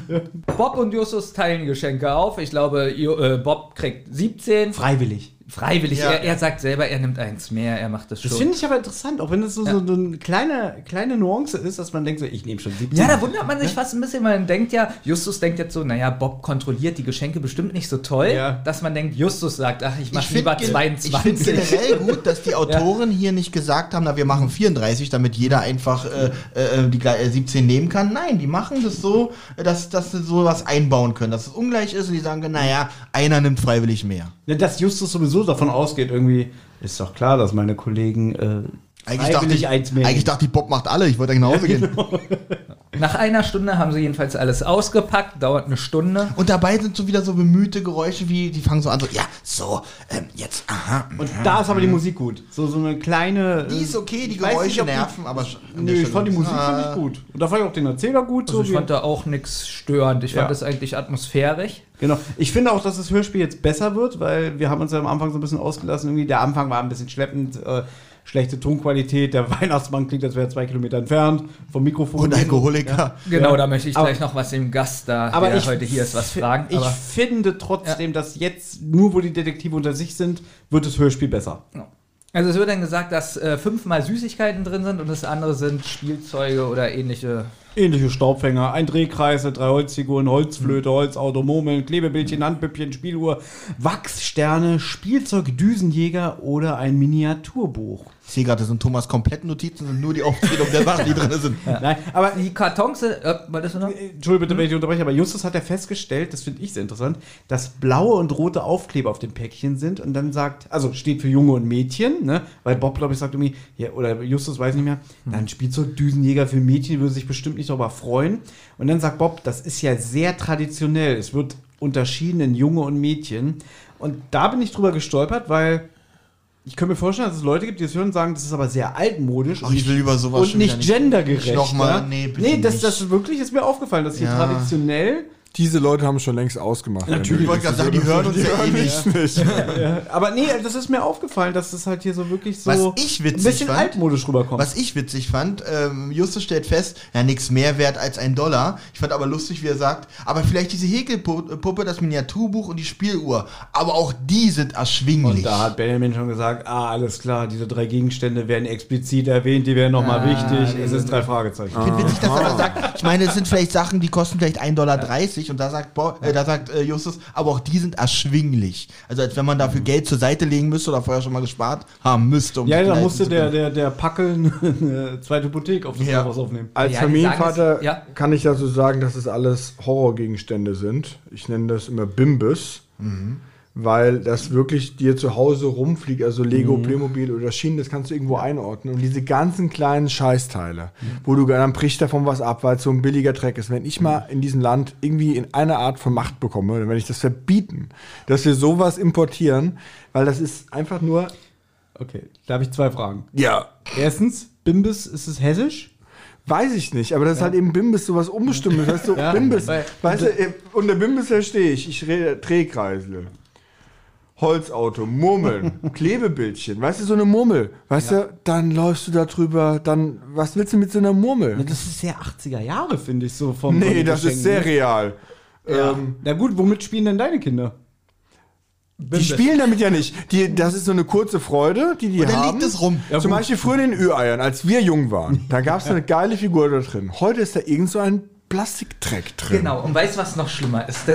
Bob und Justus teilen die Geschenke auf. Ich glaube, Bob kriegt 17. Freiwillig. Freiwillig. Ja. Er sagt selber, er nimmt eins mehr, er macht das schon. Das finde ich aber interessant, auch wenn das so eine kleine Nuance ist, dass man denkt, so, ich nehme schon 17. Ja, da wundert man sich fast ein bisschen, weil man denkt ja, Justus denkt jetzt so, naja, Bob kontrolliert die Geschenke bestimmt nicht so toll, Ja. dass man denkt, Justus sagt, ach, ich mach find lieber Ich 22. finde generell gut, dass die Autoren hier nicht gesagt haben, na, wir machen 34, damit jeder einfach die 17 nehmen kann. Nein, die machen das so, dass sie sowas einbauen können, dass es ungleich ist und die sagen, naja, einer nimmt freiwillig mehr. Ja, dass Justus sowieso davon ausgeht, irgendwie, ist doch klar, dass meine Kollegen Eigentlich dachte ich, Bob macht alle, ich wollte eigentlich nach Hause gehen. Nach einer Stunde haben sie jedenfalls alles ausgepackt, dauert eine Stunde. Und dabei sind so wieder so bemühte Geräusche, wie die fangen so an, so, ja, so, jetzt, aha. Und da ist aber die Musik gut. So eine kleine. Die ist okay, die ich weiß Geräusche nicht, ob die- nerven, aber... Nö, ich fand die Musik fand ich gut. Und da fand ich auch den Erzähler gut. Also ich fand da auch nichts störend. Ich fand das eigentlich atmosphärisch. Genau. Ich finde auch, dass das Hörspiel jetzt besser wird, weil wir haben uns ja am Anfang so ein bisschen ausgelassen. Irgendwie der Anfang war ein bisschen schleppend, schlechte Tonqualität. Der Weihnachtsmann klingt, als wäre er 2 Kilometer entfernt vom Mikrofon. Und Alkoholiker. Genau, Ja. da möchte ich gleich noch was dem Gast da, Aber der ich heute hier ist, was fragen. Ich finde trotzdem, dass jetzt, nur wo die Detektive unter sich sind, wird das Hörspiel besser. Also es wird dann gesagt, dass 5-mal Süßigkeiten drin sind und das andere sind Spielzeuge oder ähnliche. Ähnliche Staubfänger, ein Drehkreis, 3 Holzfiguren, Holzflöte, Holzauto, Murmeln, Klebebildchen, Handpüppchen, Spieluhr, Wachssterne, Spielzeug, Düsenjäger oder ein Miniaturbuch. Ich sehe gerade, das sind Thomas' kompletten Notizen und nur die Aufzählung der Sachen, die drin sind. Nein, aber Die Kartons sind. Wolltest du noch? Entschuldigung bitte, wenn ich unterbreche, aber Justus hat ja festgestellt, das finde ich sehr interessant, dass blaue und rote Aufkleber auf dem Päckchen sind und dann sagt, also steht für Junge und Mädchen, ne? Weil Bob, glaube ich, sagt irgendwie, ja, oder Justus weiß nicht mehr, dann Spielzeug Düsenjäger für Mädchen würde sich bestimmt nicht darüber freuen. Und dann sagt Bob, das ist ja sehr traditionell, es wird unterschieden in Junge und Mädchen. Und da bin ich drüber gestolpert, weil ich könnte mir vorstellen, dass es Leute gibt, die das hören und sagen, das ist aber sehr altmodisch Ach, ich will über sowas und schon nicht wieder nicht- gendergerecht. nicht nochmal, ja? nee, bitte nee, das nicht. wirklich ist mir aufgefallen, dass hier Ja. traditionell, Diese Leute haben schon längst ausgemacht. Natürlich. Ich wollte gerade sagen, die hören uns ja eh nicht. nicht. aber nee, das ist mir aufgefallen, dass das halt hier so wirklich so Was ich witzig ein bisschen fand- altmodisch rüberkommt. Was ich witzig fand, Justus stellt fest, ja, nichts mehr wert als $1. Ich fand aber lustig, wie er sagt, aber vielleicht diese Häkelpuppe, das Miniaturbuch und die Spieluhr. Aber auch die sind erschwinglich. Und da hat Benjamin schon gesagt, alles klar, diese 3 Gegenstände werden explizit erwähnt, die werden nochmal wichtig. Es ist 3 Fragezeichen. Ich finde witzig, dass er das sagt. Ich meine, es sind vielleicht Sachen, die kosten vielleicht $1,30 und da sagt, Justus, aber auch die sind erschwinglich. Also als wenn man dafür Geld zur Seite legen müsste oder vorher schon mal gespart haben müsste. Um Ja, sich da leisten musste zu können. der Packel eine zweite Hypothek auf das Ja. Kaufhaus aufnehmen. Als Ja, die Familienvater sagen es- ja. kann ich dazu sagen, dass es alles Horrorgegenstände sind. Ich nenne das immer Bimbis, weil das wirklich dir zu Hause rumfliegt, also Lego, Playmobil oder Schienen, das kannst du irgendwo einordnen. Und diese ganzen kleinen Scheißteile, wo du dann bricht davon was ab, weil es so ein billiger Dreck ist. Wenn ich mal in diesem Land irgendwie in einer Art von Macht bekomme, dann werde ich das verbieten, dass wir sowas importieren, weil das ist einfach nur, Okay, da habe ich 2 Fragen. ja, Erstens, Bimbis, ist es hessisch? Weiß ich nicht, aber das ist halt eben Bimbis, sowas Unbestimmtes. Weißt du, Bimbis. Weißt du, unter Bimbis verstehe ich. Ich rede Drehkreisel, Holzauto, Murmeln, Klebebildchen. Weißt du, so eine Murmel. Weißt du, dann läufst du da drüber, dann, was willst du mit so einer Murmel? Das ist sehr 80er Jahre, finde ich, so vom Nee, von das ist sehr real. Na gut, womit spielen denn deine Kinder? Die spielen damit ja nicht. Das ist so eine kurze Freude, die Und dann haben. liegt es rum. Ja, zum Beispiel früher in den Ü-Eiern, als wir jung waren. Da gab es eine geile Figur da drin. Heute ist da irgend so ein Plastikdreck drin. Genau, und weißt du, was noch schlimmer ist?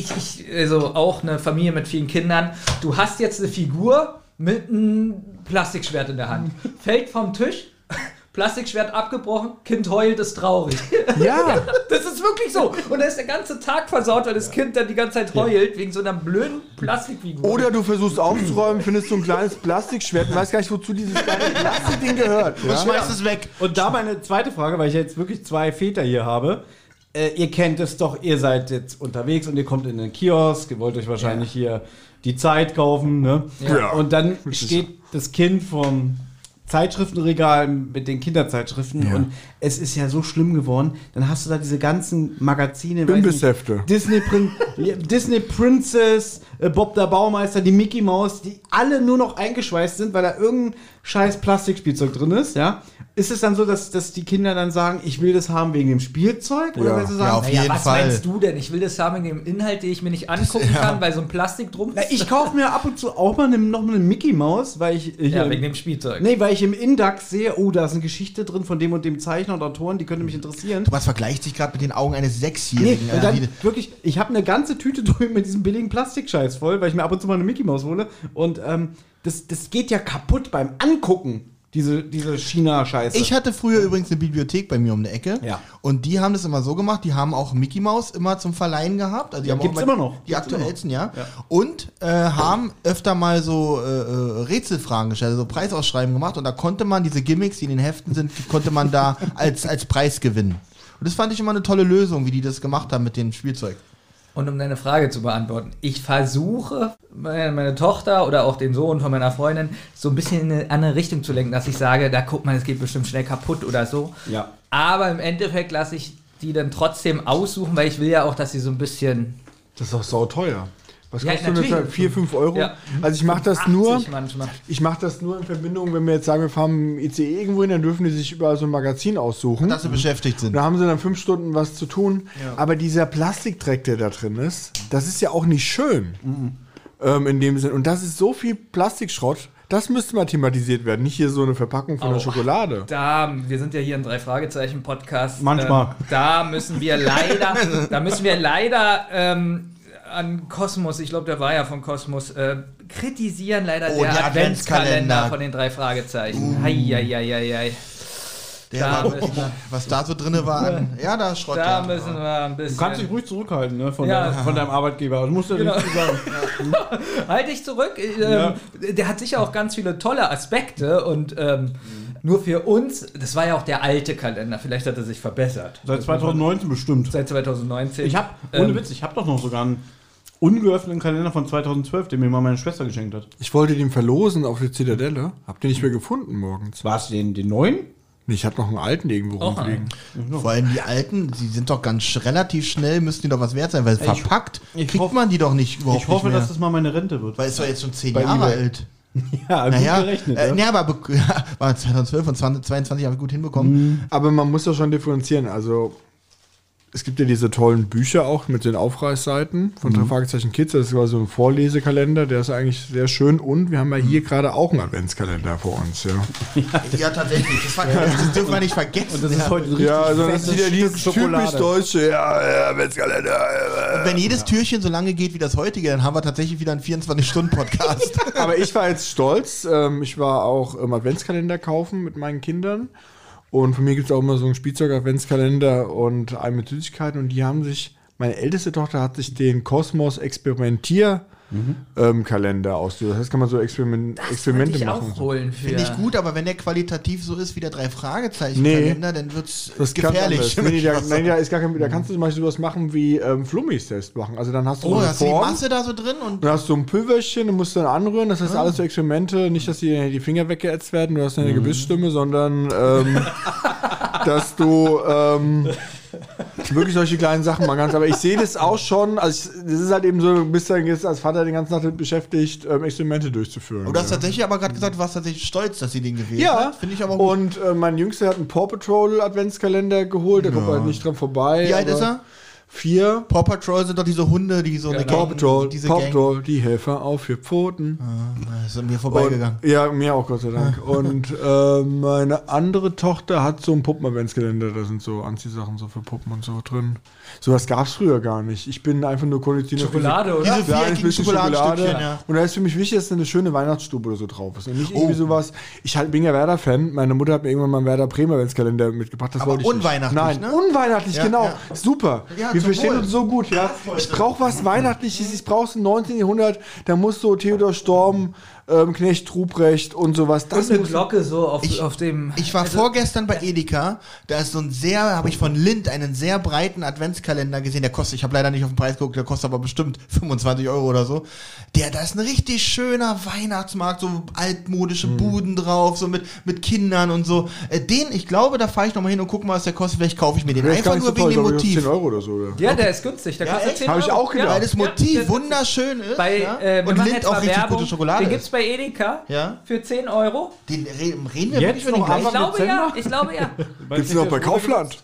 Also auch eine Familie mit vielen Kindern. Du hast jetzt eine Figur mit einem Plastikschwert in der Hand. Fällt vom Tisch, Plastikschwert abgebrochen, Kind heult, ist traurig. Ja. Das ist wirklich so. Und da ist der ganze Tag versaut, weil das Kind dann die ganze Zeit heult, wegen so einer blöden Plastikfigur. Oder du versuchst aufzuräumen, findest so ein kleines Plastikschwert und weißt gar nicht, wozu dieses kleine Plastikding gehört. Und schmeißt es weg. Und da meine zweite Frage, weil ich jetzt wirklich 2 Väter hier habe. Ihr kennt es doch, ihr seid jetzt unterwegs und ihr kommt in den Kiosk, ihr wollt euch wahrscheinlich hier die Zeit kaufen, ne? Ja. Und dann steht das Kind vom Zeitschriftenregal mit den Kinderzeitschriften und es ist ja so schlimm geworden. Dann hast du da diese ganzen Magazine, Bimbishefte. Disney Princess, Bob der Baumeister, die Mickey Maus, die alle nur noch eingeschweißt sind, weil da irgendein scheiß Plastikspielzeug drin ist, ja. Ist es dann so, dass die Kinder dann sagen, ich will das haben wegen dem Spielzeug? Oder Ja. wenn sie Ja, sagen, auf jeden was Fall. meinst du denn? Ich will das haben wegen dem Inhalt, den ich mir nicht angucken kann, weil so ein Plastik drum na, ist. ich kaufe mir ab und zu auch mal noch mal eine Mickey Maus, weil ich Ja, wegen dem Spielzeug. Nee, weil ich im Index sehe, oh, da ist eine Geschichte drin von dem und dem Zeichner und Autoren, die könnte mich interessieren. Thomas vergleicht sich gerade mit den Augen eines Nee, Sechsjährigen. und dann wirklich, ich habe eine ganze Tüte drüben mit diesem billigen Plastikscheiß voll, weil ich mir ab und zu mal eine Mickey Maus hole. Und das geht ja kaputt beim Angucken, diese China-Scheiße. Ich hatte früher übrigens eine Bibliothek bei mir um die Ecke. Ja. Und die haben das immer so gemacht, die haben auch Mickey Mouse immer zum Verleihen gehabt. Also die haben gibt's auch immer noch. Die Gibt's aktuellsten, ja. Und haben öfter mal so Rätselfragen gestellt, also Preisausschreiben gemacht. Und da konnte man diese Gimmicks, die in den Heften sind, konnte man da als Preis gewinnen. Und das fand ich immer eine tolle Lösung, wie die das gemacht haben mit dem Spielzeug. Und um deine Frage zu beantworten, ich versuche, meine Tochter oder auch den Sohn von meiner Freundin so ein bisschen in eine andere Richtung zu lenken, dass ich sage, da guck mal, es geht bestimmt schnell kaputt oder so. Ja. Aber im Endeffekt lasse ich die dann trotzdem aussuchen, weil ich will ja auch, dass sie so ein bisschen... Das ist doch sauteuer. Was Ja, kostet das? natürlich. 4, 5 Euro? Ja. Also ich mache das nur. 80 manchmal. Ich mache das nur in Verbindung, wenn wir jetzt sagen, wir fahren im ICE irgendwo hin, dann dürfen die sich überall so ein Magazin aussuchen. Dass sie beschäftigt sind. Da haben sie dann 5 Stunden was zu tun. Aber dieser Plastikdreck, der da drin ist, das ist ja auch nicht schön. In dem Sinn. Und das ist so viel Plastikschrott, das müsste mal thematisiert werden. Nicht hier so eine Verpackung von der Schokolade. Wir sind ja hier ein Drei-Fragezeichen-Podcast. Manchmal. Da müssen wir leider an Kosmos, ich glaube, der war ja von Kosmos, kritisieren leider Oh, der der Adventskalender Adventskalender. von den Drei-Fragezeichen. Heieieiei. Da müssen wir- Was da so drinne war. Ja, da ist Schrott. Da ja. müssen wir ein bisschen... Du kannst dich ruhig zurückhalten, ne, von Ja. deinem Arbeitgeber. Das musst du Genau. nicht sagen. Halt dich zurück. Der hat sicher auch ganz viele tolle Aspekte und nur für uns, das war ja auch der alte Kalender, vielleicht hat er sich verbessert. Seit 2019 bestimmt. Seit 2019. Ich habe, ohne Witz, ich habe doch noch sogar einen ungeöffneten Kalender von 2012, den mir mal meine Schwester geschenkt hat. Ich wollte den verlosen auf der Zitadelle. Habt ihr nicht mehr gefunden morgens? War es den neuen? Nee, ich hatte noch einen alten irgendwo Auch rumfliegen. Vor allem die alten, die sind doch relativ schnell, müssten die doch was wert sein, weil verpackt ich kriegt hoffe- man die doch nicht überhaupt Ich hoffe, nicht mehr. dass das mal meine Rente wird. Weil es doch jetzt schon 10 Bei Jahre eBay. alt. Ja, Naja, gerechnet. nee, aber war 2012 und 2022 haben wir gut hinbekommen. Aber man muss ja schon differenzieren. Also, es gibt ja diese tollen Bücher auch mit den Aufreißseiten von Drei Fragezeichen Kids. Das ist so ein Vorlesekalender, der ist eigentlich sehr schön. Und wir haben ja hier gerade auch einen Adventskalender vor uns. Ja, Ja, tatsächlich. Das dürfen wir nicht vergessen. Und das ist heute ein richtig ja also das fettes ist wieder dieses Stück typisch Schokolade. deutsche Adventskalender. Wenn jedes Türchen so lange geht wie das heutige, dann haben wir tatsächlich wieder einen 24-Stunden-Podcast. Aber ich war jetzt stolz. Ich war auch im Adventskalender kaufen mit meinen Kindern. Und von mir gibt es auch immer so einen Spielzeug-Adventskalender und eine mit Süßigkeiten. Und die haben sich, meine älteste Tochter hat sich den Kosmos Experimentier-Kalender ausgesucht. Das heißt, kann man so Experimente ich machen. auch holen für... Finde ich gut, aber wenn der qualitativ so ist wie der Drei-Fragezeichen-Kalender, dann wird es Das gefährlich. Kann da ist gar kein, da kannst du zum Beispiel sowas machen wie Flummis-Test machen. Also dann hast du Oh, eine hast du die Form, Masse da so drin? Und dann hast du ein Pülverchen, du musst dann anrühren. Das heißt, alles so Experimente, nicht, dass dir die Finger weggeätzt werden, du hast eine Gebissstimme, sondern dass du wirklich solche kleinen Sachen machen kannst. Aber ich sehe das auch schon, also das ist halt eben so, du bist dann jetzt als Vater den ganzen Tag damit beschäftigt, Experimente durchzuführen. Und du hast tatsächlich aber gerade gesagt, du warst tatsächlich stolz, dass sie den gewählt Ja, hat. Finde ich aber gut. Und mein Jüngster hat einen Paw Patrol Adventskalender geholt, da kommt man halt nicht dran vorbei. Wie alt ist aber er? 4. Paw Patrol sind doch diese Hunde, die so eine Paw Patrol, diese Paw Gang. Patrol, die Helfer auf 4 Pfoten. Das ist an mir vorbeigegangen. Und, ja, mir auch, Gott sei Dank. Und meine andere Tochter hat so einen Puppen-Adventskalender, da sind so Anziehsachen so für Puppen und so drin. Sowas gab es früher gar nicht. Ich bin einfach nur konditioniert. Schokolade, oder? Diese Ja, ein viereckigen bisschen Schokoladenstückchen, Schokolade. ja. Und da ist für mich wichtig, dass da eine schöne Weihnachtsstube oder so drauf ist. Und nicht irgendwie sowas. Ich bin ja Werder-Fan. Meine Mutter hat mir irgendwann mal einen Werder Bremer Adventskalender mitgebracht. Das Aber wollte ich unweihnachtlich, nicht. Nein, ne? unweihnachtlich, Ja, genau. ja. Super. Ja, Wir zum verstehen Wohl. uns so gut, ja. Ich brauche was Weihnachtliches. Ich brauche es im 19. Jahrhundert. Da muss so Theodor Storm, Knecht Ruprecht und sowas. Das Und eine muss Glocke so auf dem... Ich war vorgestern bei Edeka, da ist so ein habe ich von Lindt einen sehr breiten Adventskalender gesehen, der kostet, ich habe leider nicht auf den Preis geguckt, der kostet aber bestimmt 25 € oder so. Da ist ein richtig schöner Weihnachtsmarkt, so altmodische Buden drauf, so mit Kindern und so. Ich glaube, da fahre ich nochmal hin und gucke mal, was der kostet, vielleicht kaufe ich mir den. Der ist gar Einfach nicht nur so wegen teuer, dem ich glaube, Motiv. 10 € oder so. Oder? Ja, der ist günstig. Der Ja, kostet echt? 10 Hab ich Euro. auch gedacht. Weil das Motiv der ist wunderschön ist. bei, ja? wir Und machen Lindt jetzt auch mal richtig Werbung. gute Schokolade. Den gibt's bei Edeka Ja? für 10 Euro. Reden wir Jetzt wirklich über den noch gleichen? Ich glaube ja. Gibt es noch bei Kaufland?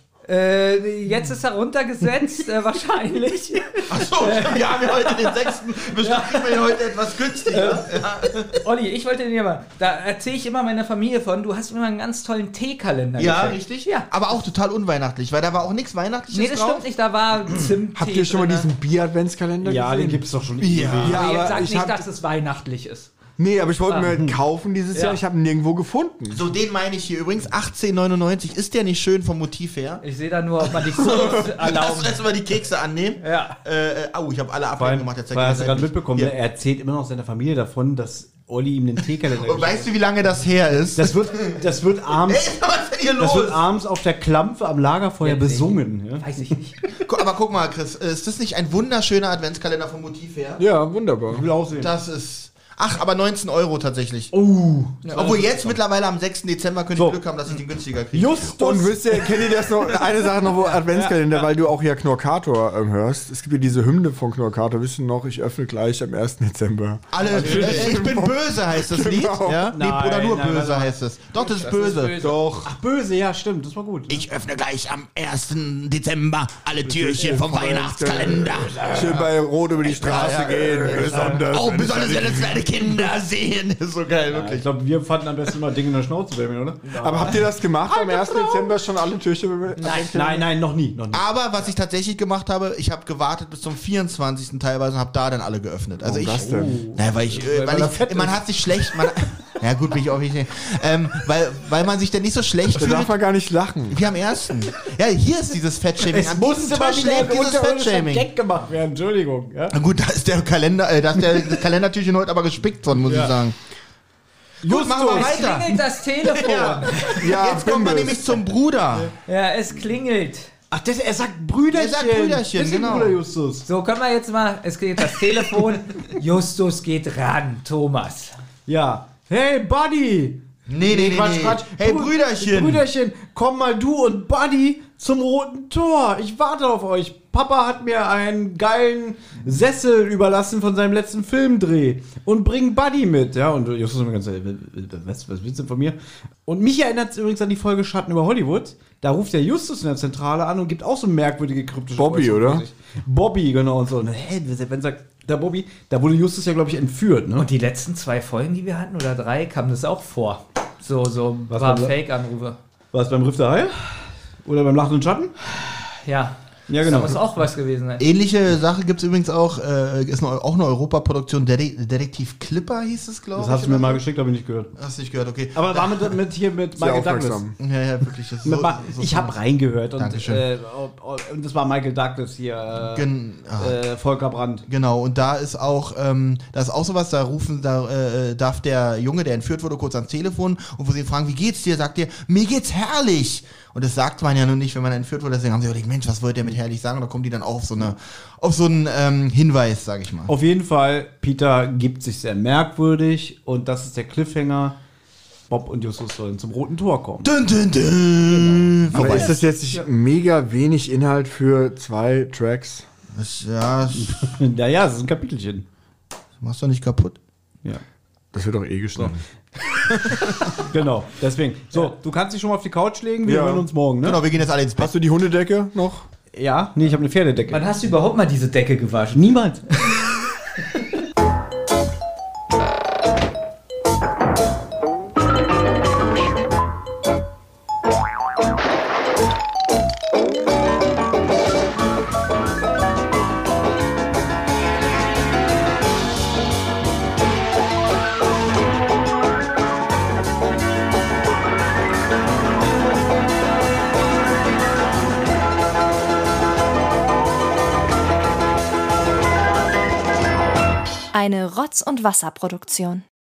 Jetzt ist er runtergesetzt, wahrscheinlich. Achso, wir haben ja heute den 6. Bestimmt kriegen wir ja heute etwas günstiger. Olli, ich wollte dir mal, da erzähle ich immer meiner Familie von, du hast immer einen ganz tollen Teekalender Ja, geschenkt. richtig. Ja. Aber auch total unweihnachtlich, weil da war auch nichts Weihnachtliches Nee, das drauf. stimmt nicht, da war Zimt. Habt ihr schon mal diesen Bier-Adventskalender Ja, gesehen? den gibt es doch schon. Ja. Ja, Aber jetzt aber sag ich nicht, hab- dass es weihnachtlich ist. Nee, aber ich wollte mir halt kaufen dieses Ja. Jahr. Ich habe ihn nirgendwo gefunden. So, den meine ich hier übrigens. 18,99. Ist der nicht schön vom Motiv her? Ich sehe da nur, ob man dich so Lass erlauben. uns erstmal die Kekse annehmen. Ja. Ich habe alle Weil, Ablenkungen gemacht. Jetzt weil hast du gerade nicht. mitbekommen, Hier. ne? Er erzählt immer noch seiner Familie davon, dass Olli ihm den Teekalender Und weißt du, wie lange das her ist? Das wird abends, was ist denn hier das wird los? abends auf der Klampfe am Lagerfeuer Ja, besungen. Ja? Weiß ich nicht. Aber guck mal, Chris, ist das nicht ein wunderschöner Adventskalender vom Motiv her? Ja, wunderbar. Ich will auch sehen. Das ist... Ach, aber 19 € tatsächlich. Ja. Obwohl jetzt mittlerweile am 6. Dezember könnte ich So. Glück haben, dass ich den günstiger kriege. Und wisst ihr, kennt ihr das noch? Eine Sache noch, wo Adventskalender, weil du auch ja Knorkator hörst. Es gibt ja diese Hymne von Knorkator. Wisst ihr noch, ich öffne gleich am 1. Dezember. Ich bin böse heißt das Lied. Genau. Ja? Nee, Nein, oder nur nein, böse nein. heißt es. Doch, das ist böse. Doch. Ach, böse, ja, stimmt, das war gut. Ich öffne gleich am 1. Dezember alle Türchen vom Weihnachtskalender. Schön bei Rot über die Straße Ja, gehen. Besonders. Oh, besonders wenn es kleine Kinder sehen. Ist so geil, Ja, ich wirklich. glaube, wir fanden am besten mal Dinge in der Schnauze wählen, oder? Aber habt ihr das gemacht am 1. Dezember schon alle Türchen? Nein, noch nie. Aber was ich tatsächlich gemacht habe, ich habe gewartet bis zum 24. teilweise und habe da dann alle geöffnet. Also Warum ich, das denn? Naja, weil man hat sich schlecht, ja gut, bin ich auch nicht, weil man sich dann nicht so schlecht Da darf fühlt. man gar nicht lachen. Wie am 1. Ja, hier ist dieses Fettshaming. An diesem Tisch lebt dieses Fettshaming. Gag gemacht werden, Entschuldigung. Ja? Na gut, da ist der Kalender, das Kalendertürchen heute aber gespickt von, muss ich sagen. Gut, machen wir Es weiter. klingelt das Telefon. Ja. Ja, Jetzt kommen wir Bimbis. nämlich zum Bruder. Ja, es klingelt. Ach, er sagt Brüderchen. Er sagt Brüderchen, Bisschen genau. Bruder Justus. So, können wir jetzt mal, es geht das Telefon. Justus geht ran, Thomas. Ja. Hey, Buddy. Nee. Quatsch. Hey, Brüderchen. Brüderchen, komm mal du und Buddy zum Roten Tor. Ich warte auf euch. Papa hat mir einen geilen Sessel überlassen von seinem letzten Filmdreh. Und bring Buddy mit. Ja, und Justus immer ganz, was willst du denn von mir? Und mich erinnert es übrigens an die Folge Schatten über Hollywood. Da ruft der Justus in der Zentrale an und gibt auch so merkwürdige kryptische Bobby, Äußerungen oder? von sich. Bobby, genau. Und so. Und wenn sagt der Bobby, da wurde Justus ja, glaube ich, entführt. Ne? Und die letzten 2 Folgen, die wir hatten, oder 3, kam das auch vor. So ein Was paar war das? Fake-Anrufe. War es beim Riff der Haie? Oder beim Lachenden Schatten? Ja. Ja, genau. Da muss auch was gewesen sein. Ähnliche Sache gibt es übrigens auch, ist auch eine Europaproduktion, Detektiv Clipper hieß es, glaube ich. Das hast du mir oder mal so. geschickt, habe ich nicht gehört. Hast du nicht gehört, okay. Aber war mit Sehr Michael Douglas. aufmerksam. Ja, wirklich. Das ist Mit so ich habe reingehört und, Dankeschön. und das war Michael Douglas hier, Volker Brandt. Genau, und da ist auch, sowas, da darf der Junge, der entführt wurde, kurz ans Telefon und wo sie ihn fragen, wie geht's dir, sagt er, mir geht's herrlich. Und das sagt man ja nur nicht, wenn man entführt wurde, deswegen haben sie überlegt, Mensch, was wollte der mit herrlich sagen? Und da kommen die dann auch auf so einen Hinweis, sag ich mal. Auf jeden Fall, Peter gibt sich sehr merkwürdig und das ist der Cliffhanger. Bob und Justus sollen zum Roten Tor kommen. Dün, dün, dün. Aber Vorbei. ist das jetzt nicht mega wenig Inhalt für 2 Tracks? Ja, das Naja, es ist ein Kapitelchen. machst du nicht kaputt. Ja. Das wird doch eh geschnitten. Genau, deswegen. So, du kannst dich schon mal auf die Couch legen, wir Ja. hören uns morgen, ne? Genau, wir gehen jetzt alle ins Bett. Hast du die Hundedecke noch? Ja, nee, ich habe eine Pferdedecke. Wann hast du überhaupt mal diese Decke gewaschen? Niemals. Eine Rotz- und Wasserproduktion.